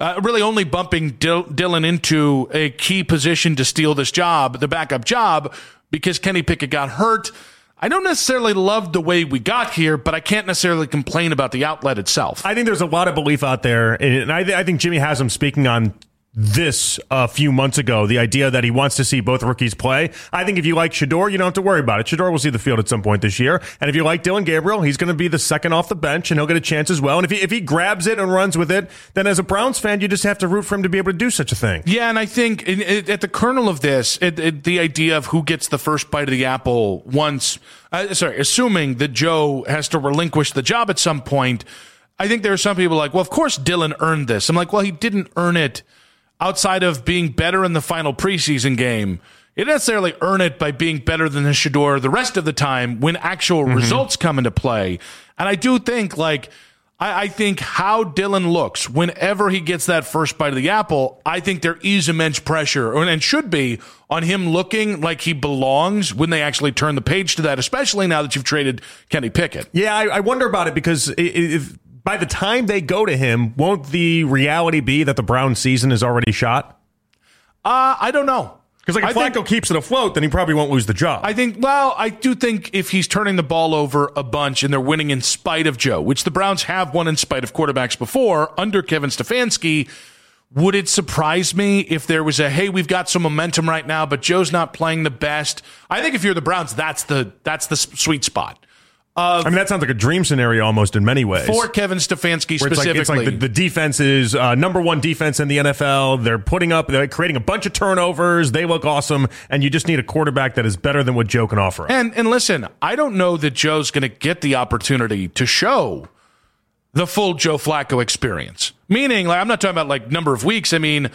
Dylan into a key position to steal this job, the backup job, because Kenny Pickett got hurt. I don't necessarily love the way we got here, but I can't necessarily complain about the outlet itself. I think there's a lot of belief out there, and I think Jimmy has him speaking on this a few months ago, the idea that he wants to see both rookies play. I think if you like Shedeur, you don't have to worry about it. Shedeur will see the field at some point this year. And if you like Dylan Gabriel, he's going to be the second off the bench, and he'll get a chance as well. And if he grabs it and runs with it, then as a Browns fan, you just have to root for him to be able to do such a thing. Yeah, and I think at the kernel of this, the idea of who gets the first bite of the apple assuming that Joe has to relinquish the job at some point, I think there are some people like, well, of course Dylan earned this. I'm like, well, he didn't earn it outside of being better in the final preseason game. He didn't necessarily earn it by being better than the Shedeur the rest of the time when actual results come into play. And I do think, I think how Dylan looks whenever he gets that first bite of the apple, I think there is immense pressure, and should be, on him looking like he belongs when they actually turn the page to that, especially now that you've traded Kenny Pickett. Yeah, I wonder about it because if by the time they go to him, won't the reality be that the Browns season is already shot? I don't know. Because if Flacco keeps it afloat, then he probably won't lose the job. I do think if he's turning the ball over a bunch and they're winning in spite of Joe, which the Browns have won in spite of quarterbacks before under Kevin Stefanski, would it surprise me if there was hey, we've got some momentum right now, but Joe's not playing the best? I think if you're the Browns, that's the sweet spot. that sounds like a dream scenario almost in many ways. For Kevin Stefanski specifically. It's like the defense is number one defense in the NFL. They're creating a bunch of turnovers. They look awesome. And you just need a quarterback that is better than what Joe can offer. And listen, I don't know that Joe's going to get the opportunity to show the full Joe Flacco experience. Meaning, I'm not talking about number of weeks. I mean,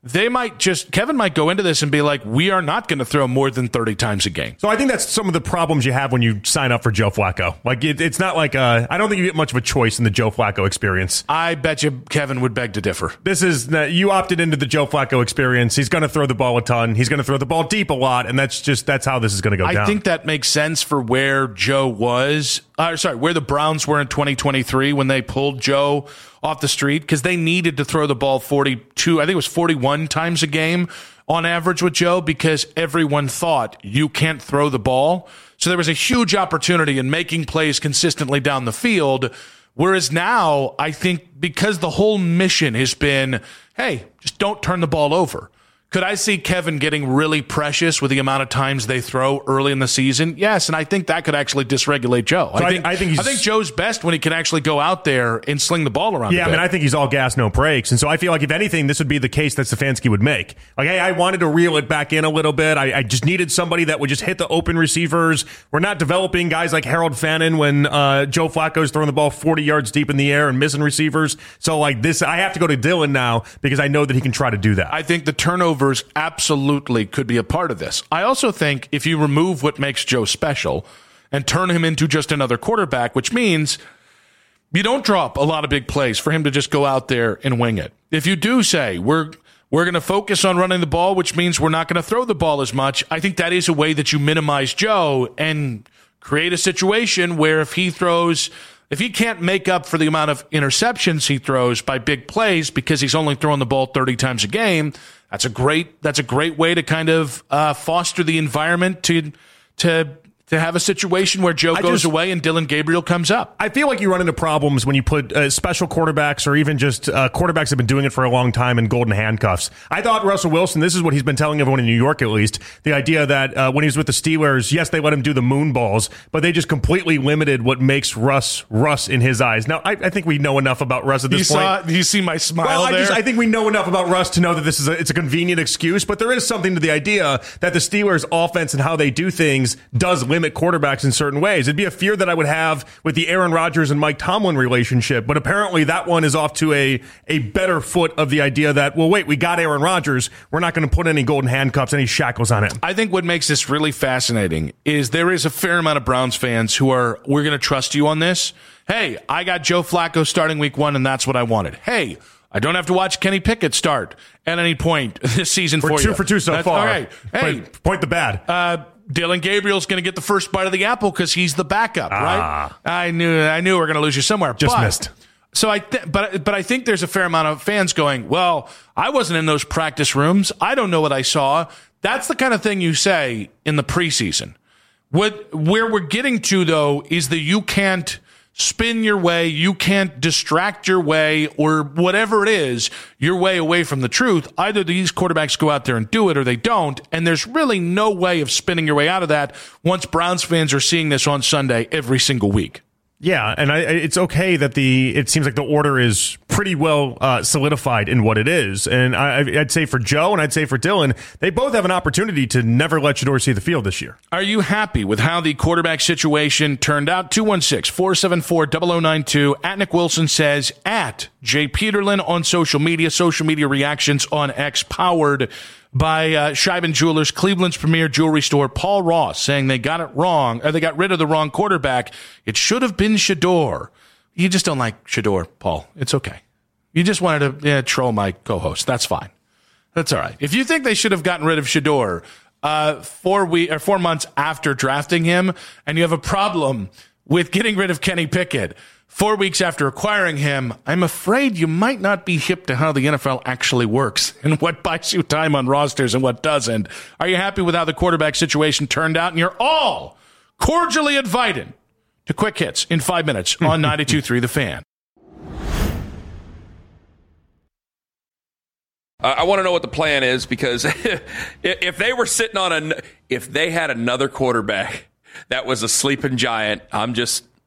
Kevin might go into this and be like, we are not going to throw more than 30 times a game. So I think that's some of the problems you have when you sign up for Joe Flacco. It's not I don't think you get much of a choice in the Joe Flacco experience. I bet you Kevin would beg to differ. You opted into the Joe Flacco experience. He's going to throw the ball a ton. He's going to throw the ball deep a lot. And that's how this is going to go down. I think that makes sense for where Joe was. Where the Browns were in 2023 when they pulled Joe off the street, because they needed to throw the ball 42, I think it was 41 times a game on average with Joe, because everyone thought you can't throw the ball. So there was a huge opportunity in making plays consistently down the field. Whereas now, I think because the whole mission has been, hey, just don't turn the ball over. Could I see Kevin getting really precious with the amount of times they throw early in the season? Yes, and I think that could actually dysregulate Joe. So I think Joe's best when he can actually go out there and sling the ball around. Yeah, I think he's all gas, no brakes. And so I feel like if anything, this would be the case that Stefanski would make. Hey, I wanted to reel it back in a little bit. I just needed somebody that would just hit the open receivers. We're not developing guys like Harold Fannin when Joe Flacco's throwing the ball 40 yards deep in the air and missing receivers. So I have to go to Dylan now because I know that he can try to do that. I think the turnovers absolutely could be a part of this. I also think if you remove what makes Joe special and turn him into just another quarterback, which means you don't drop a lot of big plays for him to just go out there and wing it. If you do say we're going to focus on running the ball, which means we're not going to throw the ball as much, I think that is a way that you minimize Joe and create a situation where if he can't make up for the amount of interceptions he throws by big plays because he's only throwing the ball 30 times a game, that's a great way to kind of foster the environment to have a situation where Joe goes away and Dylan Gabriel comes up. I feel like you run into problems when you put special quarterbacks or even just quarterbacks that have been doing it for a long time in golden handcuffs. I thought Russell Wilson, this is what he's been telling everyone in New York at least, the idea that when he was with the Steelers, yes, they let him do the moon balls, but they just completely limited what makes Russ in his eyes. Now, I think we know enough about Russ at this point. You see my smile there? I think we know enough about Russ to know that it's a convenient excuse, but there is something to the idea that the Steelers' offense and how they do things does limit quarterbacks in certain ways. It'd be a fear that I would have with the Aaron Rodgers and Mike Tomlin relationship, but apparently that one is off to a better foot of the idea that, well, wait, we got Aaron Rodgers. We're not going to put any golden handcuffs, any shackles on him. I think what makes this really fascinating is there is a fair amount of Browns fans who are, we're going to trust you on this. Hey, I got Joe Flacco starting week 1, and that's what I wanted. Hey, I don't have to watch Kenny Pickett start at any point this season for you. We're 2 for 2 so far. All right. Hey, point the bad. Dylan Gabriel's going to get the first bite of the apple because he's the backup, right? I knew we were going to lose you somewhere. Missed. So but I think there's a fair amount of fans going, well, I wasn't in those practice rooms. I don't know what I saw. That's the kind of thing you say in the preseason. Where we're getting to, though, is that you can't spin your way, you can't distract your way, or whatever it is, your way away from the truth. Either these quarterbacks go out there and do it or they don't, and there's really no way of spinning your way out of that once Browns fans are seeing this on Sunday every single week. Yeah, and it's okay that it seems like the order is pretty well solidified in what it is. And I'd say for Joe and I'd say for Dylan, they both have an opportunity to never let Shedeur see the field this year. Are you happy with how the quarterback situation turned out? 216-474-0092. At Nick Wilson says, at Jay Peterlin on social media reactions on X, powered by Scheiben Jewelers, Cleveland's premier jewelry store. Paul Ross saying they got it wrong, or they got rid of the wrong quarterback. It should have been Shedeur. You just don't like Shedeur, Paul. It's okay. You just wanted to troll my co-host. That's fine. That's all right. If you think they should have gotten rid of Shedeur 4 months after drafting him, and you have a problem with getting rid of Kenny Pickett 4 weeks after acquiring him, I'm afraid you might not be hip to how the NFL actually works and what buys you time on rosters and what doesn't. Are you happy with how the quarterback situation turned out? And you're all cordially invited to Quick Hits in 5 minutes on 92.3 The Fan. I want to know what the plan is, because if they were sitting on if they had another quarterback that was a sleeping giant, I'm just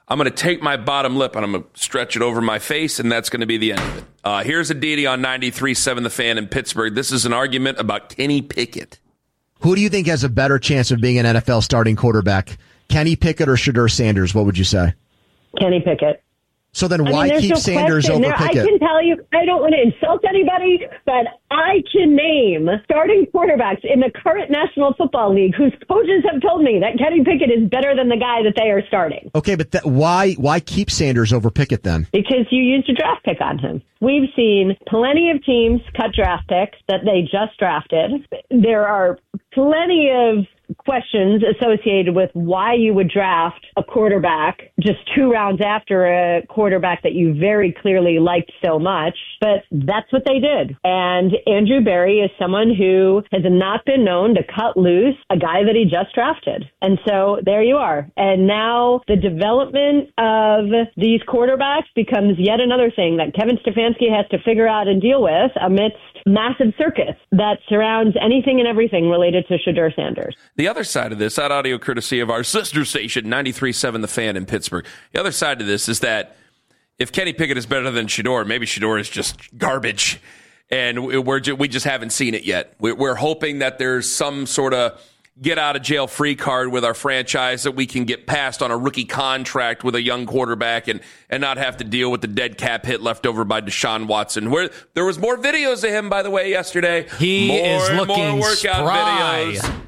I'm going to take my bottom lip and I'm going to stretch it over my face, and that's going to be the end of it. Here's Aditi on 93.7 The Fan in Pittsburgh. This is an argument about Kenny Pickett. Who do you think has a better chance of being an NFL starting quarterback? Kenny Pickett or Shedeur Sanders? What would you say? Kenny Pickett. So then why keep no Sanders over Pickett? I can tell you, I don't want to insult anybody, but I can name starting quarterbacks in the current National Football League whose coaches have told me that Kenny Pickett is better than the guy that they are starting. Okay, but why keep Sanders over Pickett then? Because you used a draft pick on him. We've seen plenty of teams cut draft picks that they just drafted. There are plenty of questions associated with why you would draft a quarterback just 2 rounds after a quarterback that you very clearly liked so much, but that's what they did. And Andrew Berry is someone who has not been known to cut loose a guy that he just drafted. And so there you are. And now the development of these quarterbacks becomes yet another thing that Kevin Stefanski has to figure out and deal with amidst massive circus that surrounds anything and everything related to Shedeur Sanders. The other side of this, that audio courtesy of our sister station, 93.7 The Fan in Pittsburgh. The other side of this is that if Kenny Pickett is better than Shedeur, maybe Shedeur is just garbage, and we just haven't seen it yet. We're hoping that there's some sort of get-out-of-jail-free card with our franchise that we can get passed on a rookie contract with a young quarterback and not have to deal with the dead cap hit left over by Deshaun Watson. Where there was more videos of him, by the way, yesterday. He is looking more workout spry. videos.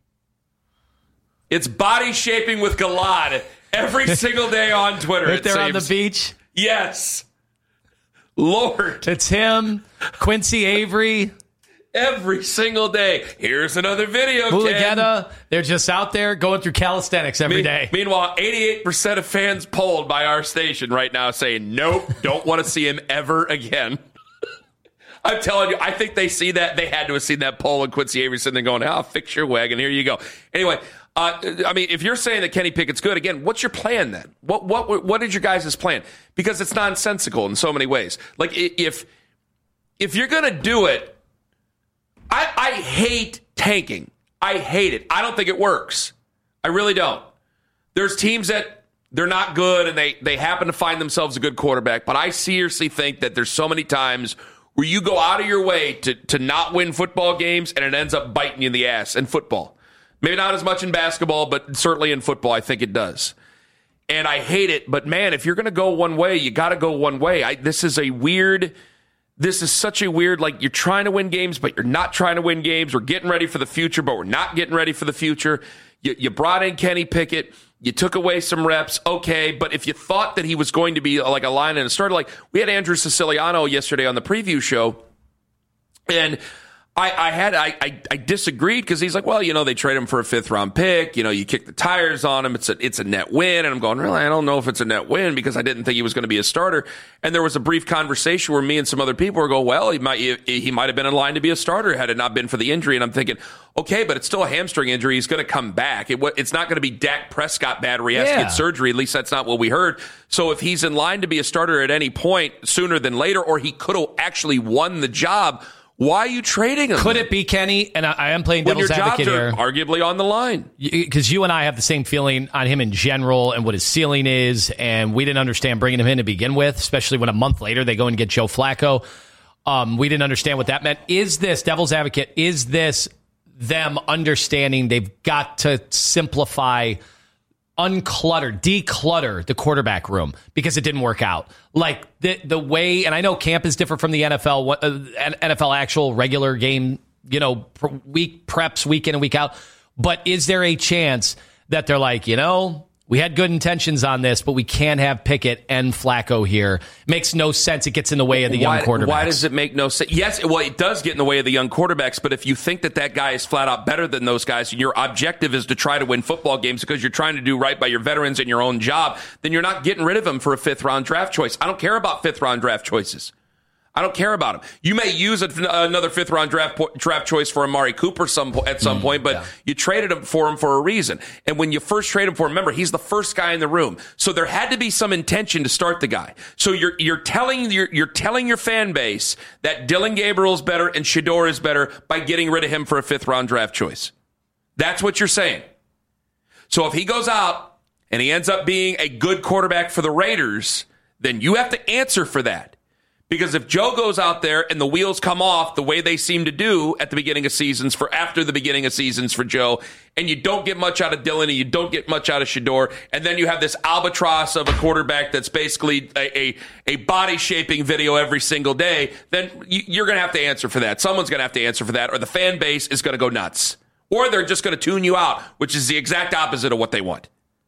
It's body shaping with Galad every single day on Twitter. Right there on the beach? Yes. Lord. It's him, Quincy Avery. Every single day. Here's another video, Mulugeta, they're just out there going through calisthenics every day. Meanwhile, 88% of fans polled by our station right now saying, nope, don't want to see him ever again. I'm telling you, I think they see that. They had to have seen that poll, and Quincy Avery sitting there going, fix your wagon. Here you go. Anyway, I mean, if you're saying that Kenny Pickett's good, again, what's your plan then? What is your guys' plan? Because it's nonsensical in so many ways. Like, if you're going to do it, I hate tanking. I hate it. I don't think it works. I really don't. There's teams that they're not good and they happen to find themselves a good quarterback, but I seriously think that there's so many times where you go out of your way to not win football games and it ends up biting you in the ass in football. Maybe not as much in basketball, but certainly in football, I think it does. And I hate it, but man, if you're going to go one way, you got to go one way. This is such a weird, like, you're trying to win games, but you're not trying to win games. We're getting ready for the future, but we're not getting ready for the future. You brought in Kenny Pickett. You took away some reps. Okay, but if you thought that he was going to be like a line and a starter, like we had Andrew Siciliano yesterday on the preview show, and I disagreed because he's like, well, they trade him for a 5th-round pick. You kick the tires on him. It's a net win. And I'm going, really? I don't know if it's a net win because I didn't think he was going to be a starter. And there was a brief conversation where me and some other people were going, well, he might have been in line to be a starter had it not been for the injury. And I'm thinking, okay, but it's still a hamstring injury. He's going to come back. It's not going to be Dak Prescott bad where he has to get surgery. At least that's not what we heard. So if he's in line to be a starter at any point sooner than later, or he could have actually won the job, why are you trading him? Could it be Kenny? And I am playing devil's advocate here. Arguably on the line. Because you and I have the same feeling on him in general and what his ceiling is. And we didn't understand bringing him in to begin with, especially when a month later they go and get Joe Flacco. We didn't understand what that meant. Is this, devil's advocate, is this them understanding they've got to simplify, declutter the quarterback room because it didn't work out? Like the way, and I know camp is different from the NFL, NFL actual regular game, week preps, week in and week out. But is there a chance that they're like, we had good intentions on this, but we can't have Pickett and Flacco here? Makes no sense. It gets in the way of the young quarterbacks. Why does it make no sense? Yes, well, it does get in the way of the young quarterbacks, but if you think that guy is flat out better than those guys, and your objective is to try to win football games because you're trying to do right by your veterans and your own job, then you're not getting rid of him for a 5th-round draft choice. I don't care about 5th-round draft choices. I don't care about him. You may use another 5th-round draft choice for Amari Cooper at some point, but you traded him for him for a reason. And when you first trade him for him, remember, he's the first guy in the room. So there had to be some intention to start the guy. So you're telling your fan base that Dylan Gabriel's better and Shedeur is better by getting rid of him for a 5th-round draft choice. That's what you're saying. So if he goes out and he ends up being a good quarterback for the Raiders, then you have to answer for that. Because if Joe goes out there and the wheels come off the way they seem to do at the beginning of seasons after the beginning of seasons for Joe, and you don't get much out of Dylan and you don't get much out of Shedeur, and then you have this albatross of a quarterback that's basically a body shaping video every single day, then you're going to have to answer for that. Someone's going to have to answer for that, or the fan base is going to go nuts. Or they're just going to tune you out, which is the exact opposite of what they want.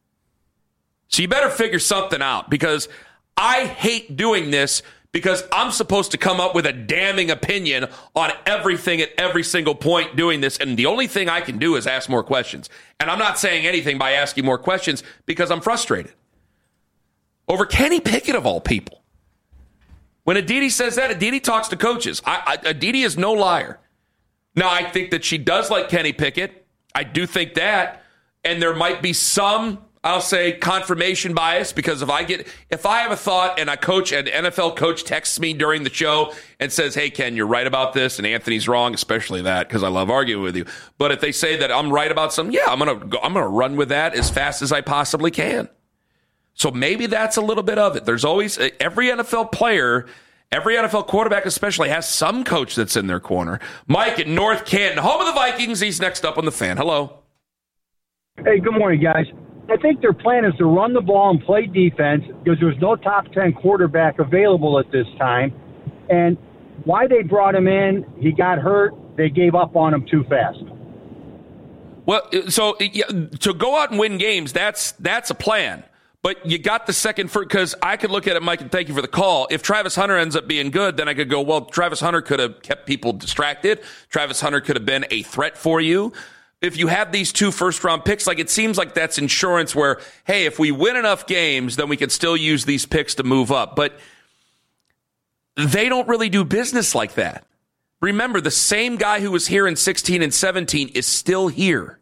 So you better figure something out, because I hate doing this, because I'm supposed to come up with a damning opinion on everything at every single point doing this. And the only thing I can do is ask more questions. And I'm not saying anything by asking more questions because I'm frustrated. Over Kenny Pickett, of all people. When Aditi says that, Aditi talks to coaches. Aditi is no liar. Now, I think that she does like Kenny Pickett. I do think that. And there might be some, I'll say, confirmation bias, because if I have a thought and an NFL coach texts me during the show and says, hey, Ken, you're right about this, and Anthony's wrong, especially that, because I love arguing with you. But if they say that I'm right about something, yeah, I'm gonna run with that as fast as I possibly can. So maybe that's a little bit of it. There's always, every NFL player, every NFL quarterback especially, has some coach that's in their corner. Mike at North Canton, home of the Vikings. He's next up on the Fan. Hello. Hey, good morning, guys. I think their plan is to run the ball and play defense, because there's no top 10 quarterback available at this time. And why they brought him in, he got hurt. They gave up on him too fast. Well, so to go out and win games, that's a plan. But you got the second first, because I could look at it, Mike, and thank you for the call. If Travis Hunter ends up being good, then I could go, well, Travis Hunter could have kept people distracted. Travis Hunter could have been a threat for you. If you have these 2 first-round picks, like, it seems like that's insurance where, hey, if we win enough games, then we can still use these picks to move up. But they don't really do business like that. Remember, the same guy who was here in 16 and 17 is still here.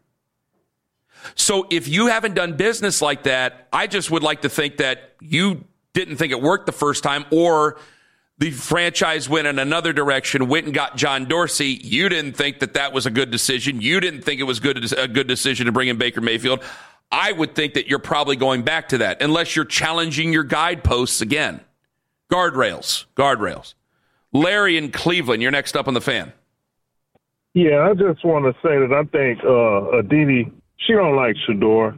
So if you haven't done business like that, I just would like to think that you didn't think it worked the first time, or the franchise went in another direction, went and got John Dorsey. You didn't think that was a good decision. You didn't think it was a good decision to bring in Baker Mayfield. I would think that you're probably going back to that, unless you're challenging your guideposts again. Guardrails. Larry in Cleveland, you're next up on the Fan. Yeah, I just want to say that I think Aditi, she don't like Shedeur.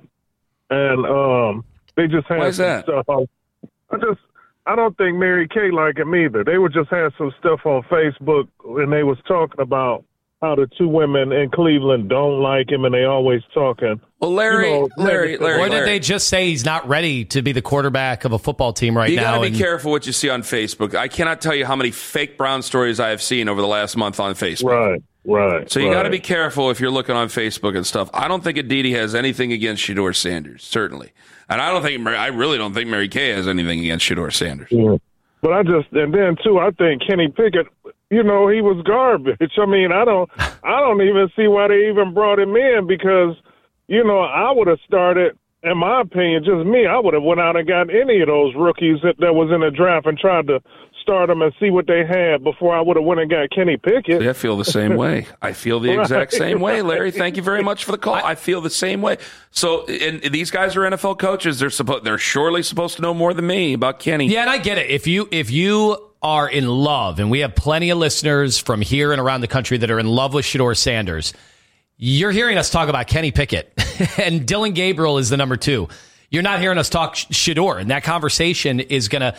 And they just had some stuff. I don't think Mary Kay like him either. They were just had some stuff on Facebook, and they was talking about how the 2 women in Cleveland don't like him, and they always talking. Well, Larry. Or did they just say he's not ready to be the quarterback of a football team right now? You got to be careful what you see on Facebook. I cannot tell you how many fake Brown stories I have seen over the last month on Facebook. Right. So you got to be careful if you're looking on Facebook and stuff. I don't think Aditi has anything against Shedeur Sanders, certainly. And I really don't think Mary Kay has anything against Shedeur Sanders. Yeah. But and then too, I think Kenny Pickett, he was garbage. I mean, I don't even see why they even brought him in, because, I would have started, in my opinion, just me, I would have went out and got any of those rookies that was in the draft and tried to start them and see what they had before I would have went and got Kenny Pickett. I feel the same way. I feel the exact same way, Larry. Thank you very much for the call. I feel the same way. So, and these guys are NFL coaches. They're surely supposed to know more than me about Kenny. Yeah, and I get it. If you are in love, and we have plenty of listeners from here and around the country that are in love with Shedeur Sanders, you're hearing us talk about Kenny Pickett, and Dylan Gabriel is the number 2. You're not hearing us talk Shedeur, and that conversation is going to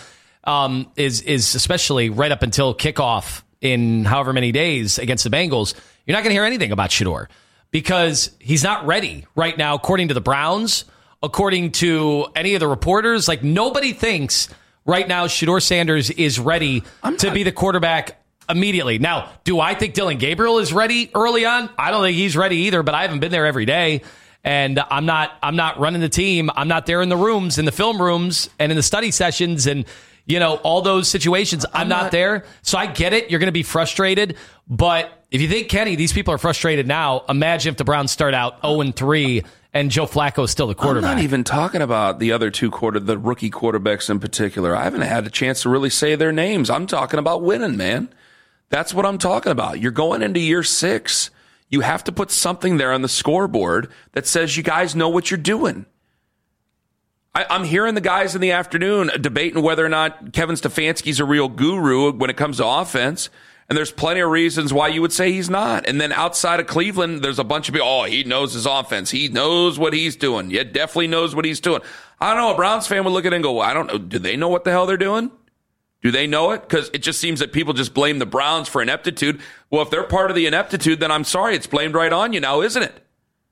is especially right up until kickoff in however many days against the Bengals. You're not going to hear anything about Shedeur, because he's not ready right now, according to the Browns, according to any of the reporters. Like, nobody thinks right now Shedeur Sanders is ready to be the quarterback immediately. Now, do I think Dylan Gabriel is ready early on? I don't think he's ready either, but I haven't been there every day. And I'm not running the team. I'm not there in the rooms, in the film rooms, and in the study sessions, and all those situations. I'm not there. So I get it. You're going to be frustrated. But if you think, Kenny, these people are frustrated now, imagine if the Browns start out 0-3 and Joe Flacco is still the quarterback. I'm not even talking about the other 2 the rookie quarterbacks in particular. I haven't had a chance to really say their names. I'm talking about winning, man. That's what I'm talking about. You're going into year 6. You have to put something there on the scoreboard that says you guys know what you're doing. I'm hearing the guys in the afternoon debating whether or not Kevin Stefanski's a real guru when it comes to offense. And there's plenty of reasons why you would say he's not. And then outside of Cleveland, there's a bunch of people, he knows his offense. He knows what he's doing. Yeah, definitely knows what he's doing. I don't know. A Browns fan would look at it and go, I don't know. Do they know what the hell they're doing? Do they know it? Because it just seems that people just blame the Browns for ineptitude. Well, if they're part of the ineptitude, then I'm sorry. It's blamed right on you now, isn't it?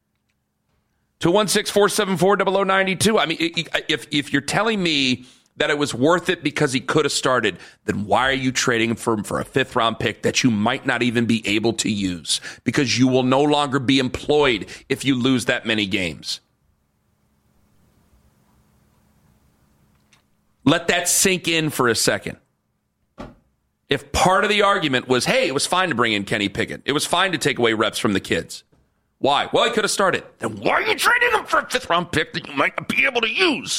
216-474-0092. I mean, if you're telling me that it was worth it because he could have started, then why are you trading him for a 5th-round pick that you might not even be able to use? Because you will no longer be employed if you lose that many games. Let that sink in for a second. If part of the argument was, hey, it was fine to bring in Kenny Pickett. It was fine to take away reps from the kids. Why? Well, he could have started. Then why are you trading him for a 5th-round pick that you might not be able to use?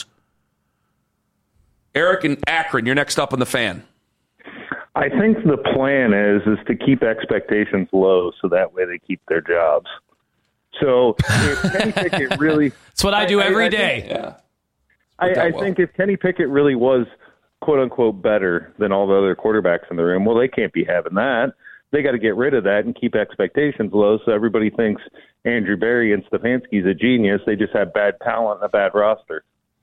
Eric in Akron, you're next up on the Fan. I think the plan is to keep expectations low so that way they keep their jobs. So if Kenny Pickett really... That's what I do every day. Yeah. I think if Kenny Pickett really was, quote-unquote, better than all the other quarterbacks in the room, well, they can't be having that. They got to get rid of that and keep expectations low so everybody thinks Andrew Berry and Stefanski's a genius. They just have bad talent and a bad roster.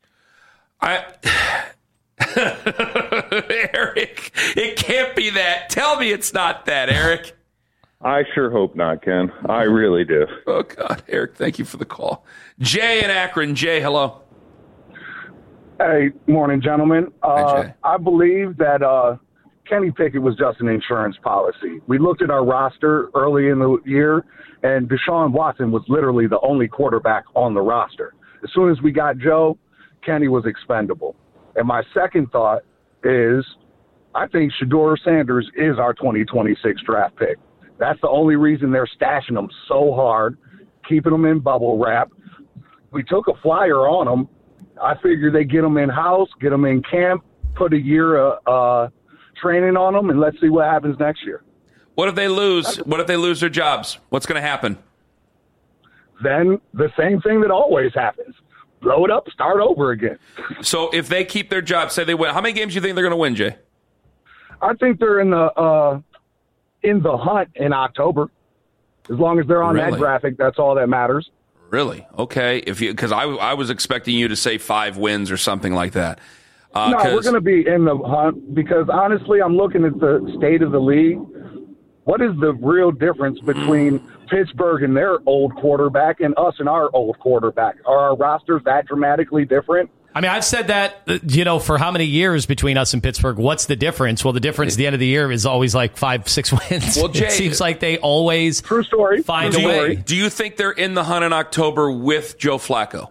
Eric, it can't be that. Tell me it's not that, Eric. I sure hope not, Ken. I really do. Oh, God, Eric, thank you for the call. Jay in Akron. Jay, hello. Hey, morning, gentlemen. Hi, Jay. I believe that Kenny Pickett was just an insurance policy. We looked at our roster early in the year, and Deshaun Watson was literally the only quarterback on the roster. As soon as we got Joe, Kenny was expendable. And my second thought is I think Shedeur Sanders is our 2026 draft pick. That's the only reason they're stashing him so hard, keeping him in bubble wrap. We took a flyer on him. I figured they get him in-house, get him in camp, put a year of training on him, and let's see what happens next year. What if they lose? What if they lose their jobs? What's going to happen? Then the same thing that always happens. Blow it up, start over again. So if they keep their job, say they win, how many games do you think they're going to win, Jay? I think they're in the hunt in October. As long as they're on that graphic, that's all that matters. Really? Okay. Because I was expecting you to say 5 wins or something like that. No, we're going to be in the hunt because, honestly, I'm looking at the state of the league. What is the real difference between Pittsburgh and their old quarterback and us and our old quarterback? Are our rosters that dramatically different? I mean, I've said that, for how many years between us and Pittsburgh? What's the difference? Well, the difference at the end of the year is always like 5-6 wins. Well, Jay, it seems like they always true story. Find a way. Do you think they're in the hunt in October with Joe Flacco?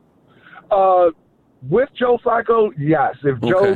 With Joe Flacco, yes. If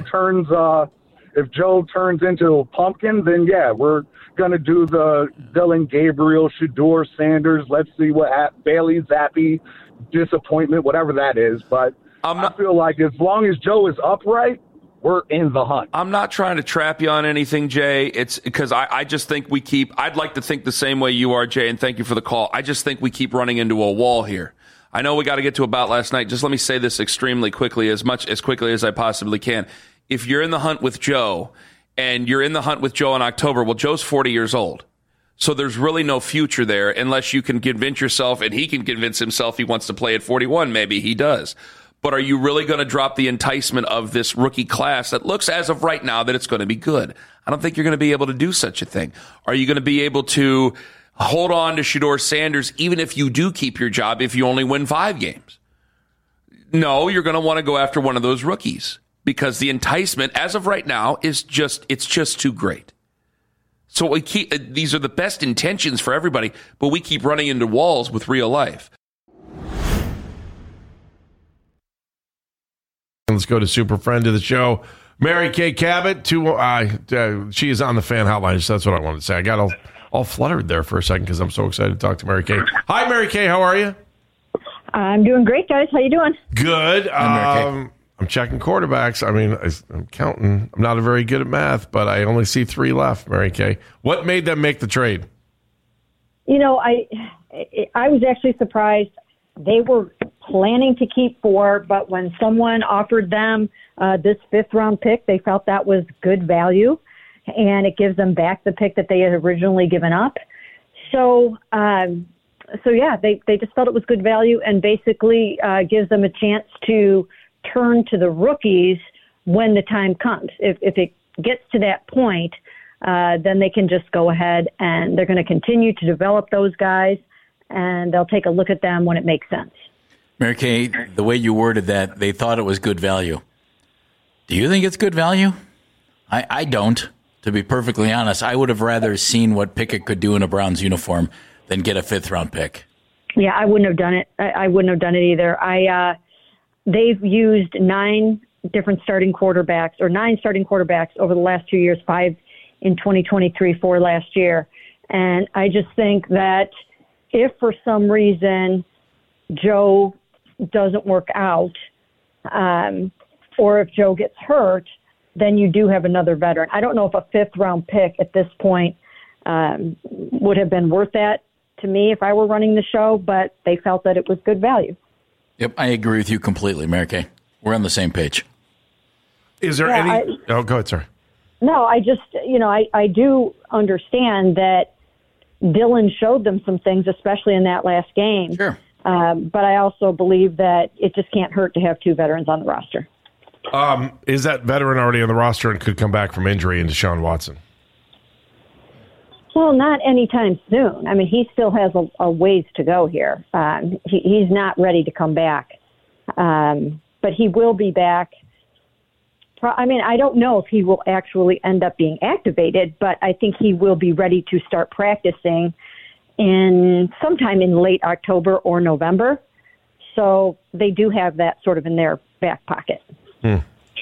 Joe turns into a pumpkin, then yeah, we're going to do the Dylan Gabriel, Shedeur Sanders. Let's see what Bailey Zappi disappointment, whatever that is. But I feel like as long as Joe is upright, we're in the hunt. I'm not trying to trap you on anything, Jay. It's because I just think I'd like to think the same way you are, Jay, and thank you for the call. I just think we keep running into a wall here. I know we got to get to about last night. Just let me say this extremely quickly, as quickly as I possibly can. If you're in the hunt with Joe, and you're in the hunt with Joe in October, well, Joe's 40 years old. So there's really no future there unless you can convince yourself, and he can convince himself he wants to play at 41. Maybe he does. But are you really going to drop the enticement of this rookie class that looks, as of right now, that it's going to be good? I don't think you're going to be able to do such a thing. Are you going to be able to hold on to Shedeur Sanders even if you do keep your job if you only win 5 games? No, you're going to want to go after one of those rookies because the enticement, as of right now, it's just too great. So we keep these are the best intentions for everybody, but we keep running into walls with real life. Let's go to super friend of the show, Mary Kay Cabot. She is on the Fan Hotline. So that's what I wanted to say. I got all fluttered there for a second because I'm so excited to talk to Mary Kay. Hi, Mary Kay. How are you? I'm doing great, guys. How you doing? Good. I'm checking quarterbacks. I mean, I'm counting. I'm not very good at math, but I only see 3 left, Mary Kay. What made them make the trade? I was actually surprised. they were planning to keep 4, but when someone offered them this 5th-round pick, they felt that was good value, and it gives them back the pick that they had originally given up. So yeah, they just felt it was good value and basically gives them a chance to turn to the rookies when the time comes. If it gets to that point, then they can just go ahead and they're going to continue to develop those guys, and they'll take a look at them when it makes sense. Mary Kay, the way you worded that, they thought it was good value. Do you think it's good value? I don't, to be perfectly honest. I would have rather seen what Pickett could do in a Browns uniform than get a 5th-round pick. Yeah, I wouldn't have done it. I wouldn't have done it either. They've used 9 different starting quarterbacks, or 9 starting quarterbacks over the last 2 years, 5 in 2023, 4 last year. And I just think that if for some reason Joe doesn't work out, or if Joe gets hurt, then you do have another veteran. I don't know if a 5th-round pick at this point would have been worth that to me if I were running the show, but they felt that it was good value. Yep, I agree with you completely, Mary Kay. We're on the same page. Is there any... go ahead, sir. No, I just, I do understand that Dylan showed them some things, especially in that last game. Sure. But I also believe that it just can't hurt to have 2 veterans on the roster. Is that veteran already on the roster and could come back from injury in Deshaun Watson? Well, not anytime soon. I mean, he still has a ways to go here. He's not ready to come back. But he will be back. I mean, I don't know if he will actually end up being activated, but I think he will be ready to start practicing sometime in late October or November. So they do have that sort of in their back pocket. Yeah.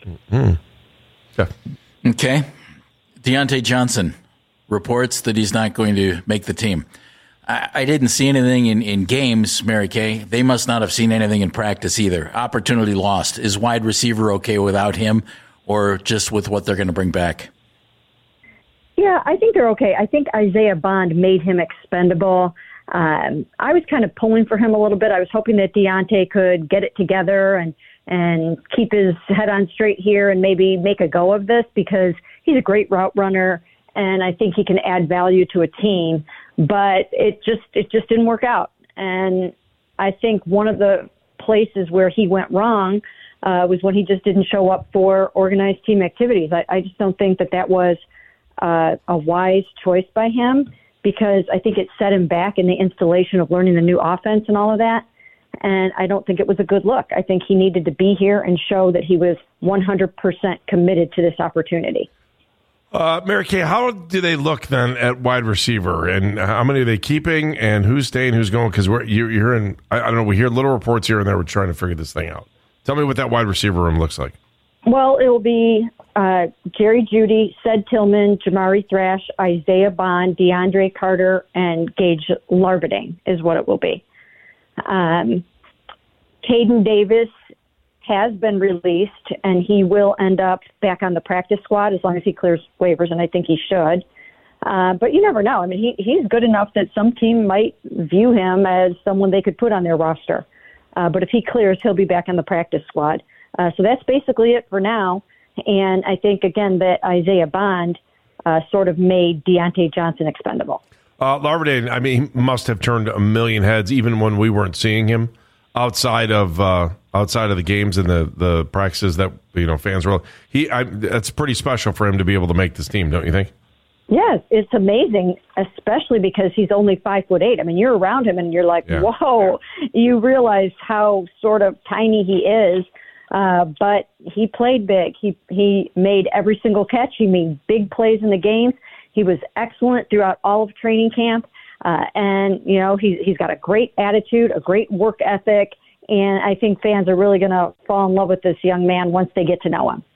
Okay. Deontay Johnson reports that he's not going to make the team. I didn't see anything in games, Mary Kay. They must not have seen anything in practice either. Opportunity lost. Is wide receiver okay without him, or just with what they're going to bring back? Yeah, I think they're okay. I think Isaiah Bond made him expendable. I was kind of pulling for him a little bit. I was hoping that Deontay could get it together and keep his head on straight here and maybe make a go of this, because he's a great route runner and I think he can add value to a team. But it just didn't work out. And I think one of the places where he went wrong was when he just didn't show up for organized team activities. I just don't think that was a wise choice by him, because I think it set him back in the installation of learning the new offense and all of that. And I don't think it was a good look. I think he needed to be here and show that he was 100% committed to this opportunity. Mary Kay, how do they look then at wide receiver, and how many are they keeping, and who's staying, who's going? Because you're hearing, I don't know, we hear little reports here and there. We're trying to figure this thing out. Tell me what that wide receiver room looks like. Well, it will be Jerry Jeudy, Ced Tillman, Jamari Thrash, Isaiah Bond, DeAndre Carter, and Gage Larvading is what it will be. Caden Davis has been released, and he will end up back on the practice squad as long as he clears waivers, and I think he should. But you never know. I mean, he's good enough that some team might view him as someone they could put on their roster. But if he clears, he'll be back on the practice squad. So that's basically it for now. And I think, again, that Isaiah Bond sort of made Deontay Johnson expendable. Larvading, I mean, he must have turned a million heads even when we weren't seeing him outside of the games and the practices that fans were. That's pretty special for him to be able to make this team, don't you think? Yes, it's amazing, especially because he's only 5'8". I mean, you're around him and you're like, yeah. Whoa! You realize how sort of tiny he is. But he played big. He made every single catch. He made big plays in the games. He was excellent throughout all of training camp. And he's got a great attitude, a great work ethic. And I think fans are really going to fall in love with this young man once they get to know him.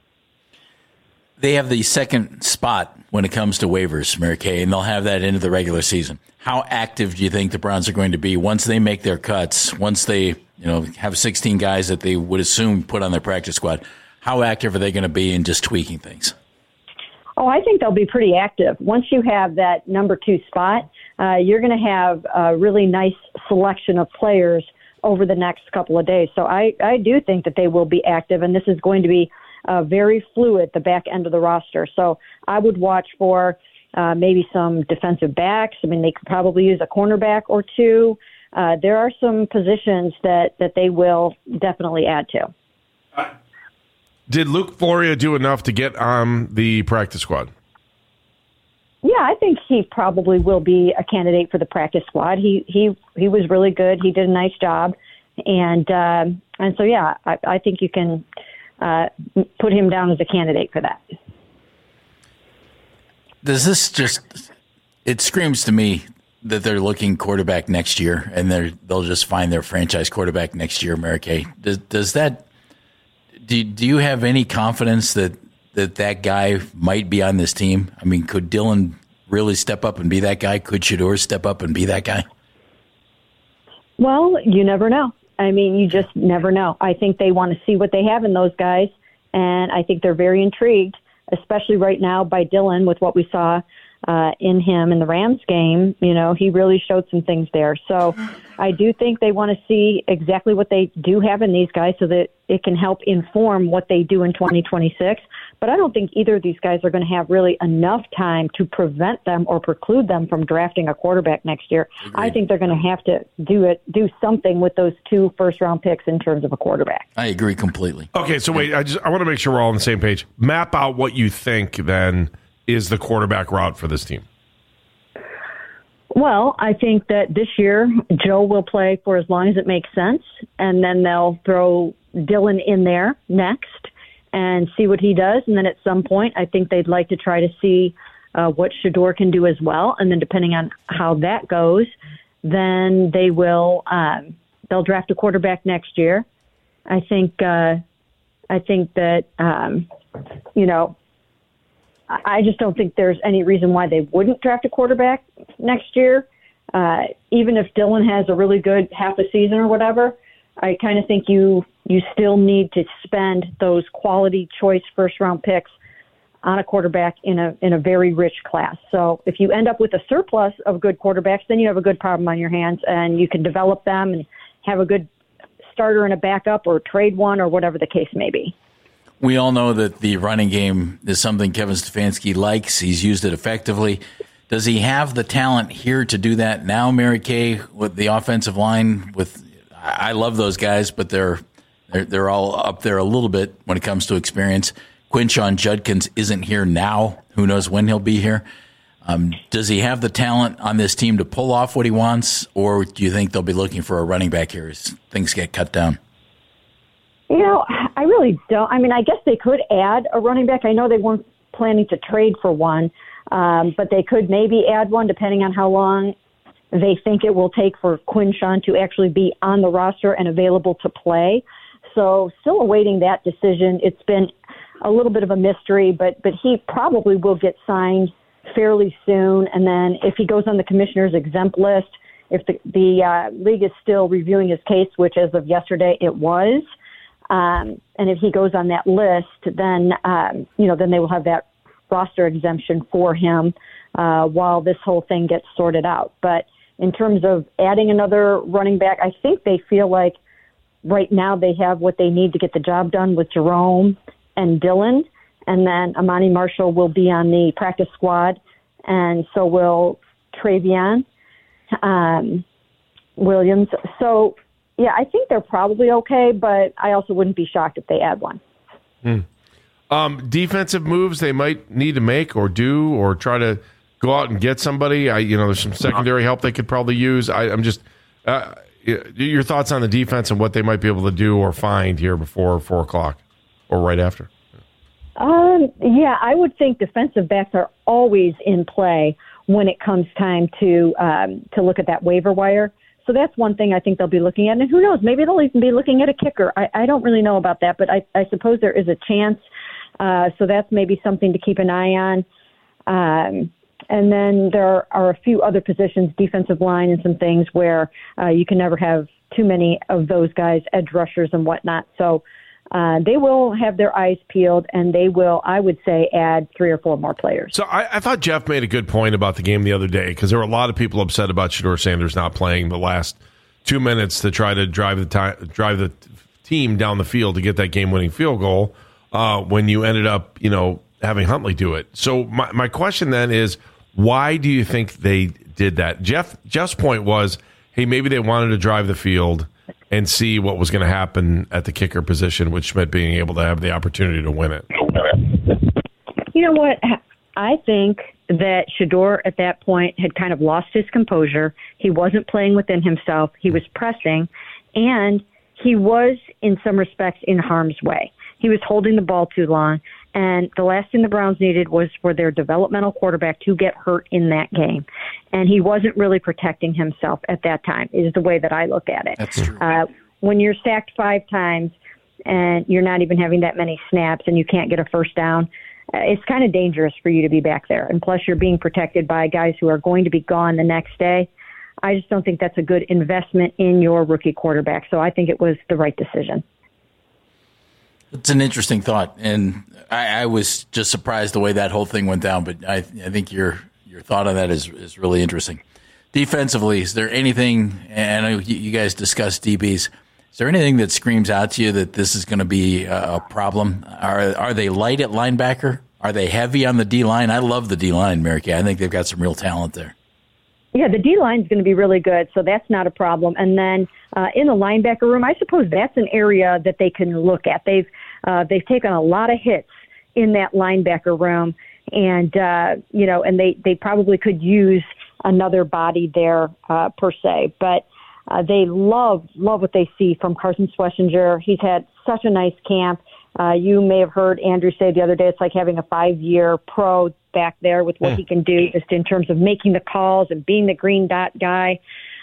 They have the second spot when it comes to waivers, Mary Kay, and they'll have that into the regular season. How active do you think the Browns are going to be once they make their cuts, once they have 16 guys that they would assume put on their practice squad? How active are they going to be in just tweaking things? Oh, I think they'll be pretty active. Once you have that number 2 spot, you're going to have a really nice selection of players over the next couple of days. So I do think that they will be active, and this is going to be very fluid, the back end of the roster. So I would watch for maybe some defensive backs. I mean, they could probably use a cornerback or two. There are some positions that they will definitely add to. Did Luke Florio do enough to get on the practice squad? Yeah, I think he probably will be a candidate for the practice squad. He was really good. He did a nice job, and so yeah, I think you can put him down as a candidate for that. Does this just? It screams to me that they're looking quarterback next year, and they'll just find their franchise quarterback next year, Mary Kay. Does that? Do you have any confidence that guy might be on this team? I mean, could Dillon really step up and be that guy? Could Shedeur step up and be that guy? Well, you never know. I mean, you just never know. I think they want to see what they have in those guys, and I think they're very intrigued, especially right now by Dillon with what we saw in him in the Rams game. You know, he really showed some things there. So I do think they want to see exactly what they do have in these guys so that it can help inform what they do in 2026. But I don't think either of these guys are going to have really enough time to prevent them or preclude them from drafting a quarterback next year. Agreed. I think they're going to have to do something with those 2 first-round picks in terms of a quarterback. I agree completely. Okay, so wait, I want to make sure we're all on the same page. Map out what you think then is the quarterback route for this team. Well, I think that this year Joe will play for as long as it makes sense, and then they'll throw Dillon in there next and see what he does. And then at some point, I think they'd like to try to see what Shedeur can do as well. And then depending on how that goes, then they will they'll draft a quarterback next year. I think that you know, I just don't think there's any reason why they wouldn't draft a quarterback next year. Even if Dillon has a really good half a season or whatever, I kind of think you still need to spend those quality choice first-round picks on a quarterback in a very rich class. So if you end up with a surplus of good quarterbacks, then you have a good problem on your hands, and you can develop them and have a good starter and a backup or trade one or whatever the case may be. We all know that the running game is something Kevin Stefanski likes. He's used it effectively. Does he have the talent here to do that now, Mary Kay, with the offensive line? I love those guys, but they're all up there a little bit when it comes to experience. Quinshon Judkins isn't here now. Who knows when he'll be here? Does he have the talent on this team to pull off what he wants, or do you think they'll be looking for a running back here as things get cut down? You know, I really don't. I mean, I guess they could add a running back. I know they weren't planning to trade for one, but they could maybe add one depending on how long they think it will take for Quinshon to actually be on the roster and available to play. So still awaiting that decision. It's been a little bit of a mystery, but he probably will get signed fairly soon. And then if he goes on the commissioner's exempt list, if the league is still reviewing his case, which as of yesterday it was, and if he goes on that list, then then they will have that roster exemption for him while this whole thing gets sorted out. But in terms of adding another running back, I think they feel like right now they have what they need to get the job done with Jerome and Dillon, and then Amani Marshall will be on the practice squad, and so will Travion Williams. So, yeah, I think they're probably okay, but I also wouldn't be shocked if they add one. Defensive moves they might need to make or do or try to go out and get somebody. There's some secondary help they could probably use. I'm just your thoughts on the defense and what they might be able to do or find here before 4 o'clock or right after. Yeah, I would think defensive backs are always in play when it comes time to look at that waiver wire. So that's one thing I think they'll be looking at. And who knows, maybe they'll even be looking at a kicker. I don't really know about that, but I suppose there is a chance. So that's maybe something to keep an eye on. And then there are a few other positions, defensive line and some things where you can never have too many of those guys, edge rushers and whatnot. So they will have their eyes peeled, and they will, I would say, add 3 or 4 more players. So I thought Jeff made a good point about the game the other day because there were a lot of people upset about Shedeur Sanders not playing the last 2 minutes to try to drive the team down the field to get that game-winning field goal when you ended up, having Huntley do it. So my question then is, why do you think they did that? Jeff's point was, hey, maybe they wanted to drive the field and see what was going to happen at the kicker position, with Schmidt being able to have the opportunity to win it. You know what? I think that Shedeur at that point had kind of lost his composure. He wasn't playing within himself. He was pressing, and he was, in some respects, in harm's way. He was holding the ball too long, and the last thing the Browns needed was for their developmental quarterback to get hurt in that game. And he wasn't really protecting himself at that time, is the way that I look at it. That's true. When you're sacked 5 times and you're not even having that many snaps and you can't get a first down, it's kind of dangerous for you to be back there. And plus, you're being protected by guys who are going to be gone the next day. I just don't think that's a good investment in your rookie quarterback. So I think it was the right decision. It's an interesting thought, and I was just surprised the way that whole thing went down. But I think your thought on that is really interesting. Defensively, is there anything? And I know you guys discussed DBs. Is there anything that screams out to you that this is going to be a problem? Are they light at linebacker? Are they heavy on the D-line? I love the D-line, Mary Kay. I think they've got some real talent there. Yeah, the D-line is going to be really good, so that's not a problem. And then in the linebacker room, I suppose that's an area that they can look at. They've taken a lot of hits in that linebacker room, and and they probably could use another body there per se. But they love what they see from Carson Schlesinger. He's had such a nice camp. You may have heard Andrew say the other day, it's like having a 5-year pro back there with what he can do just in terms of making the calls and being the green dot guy.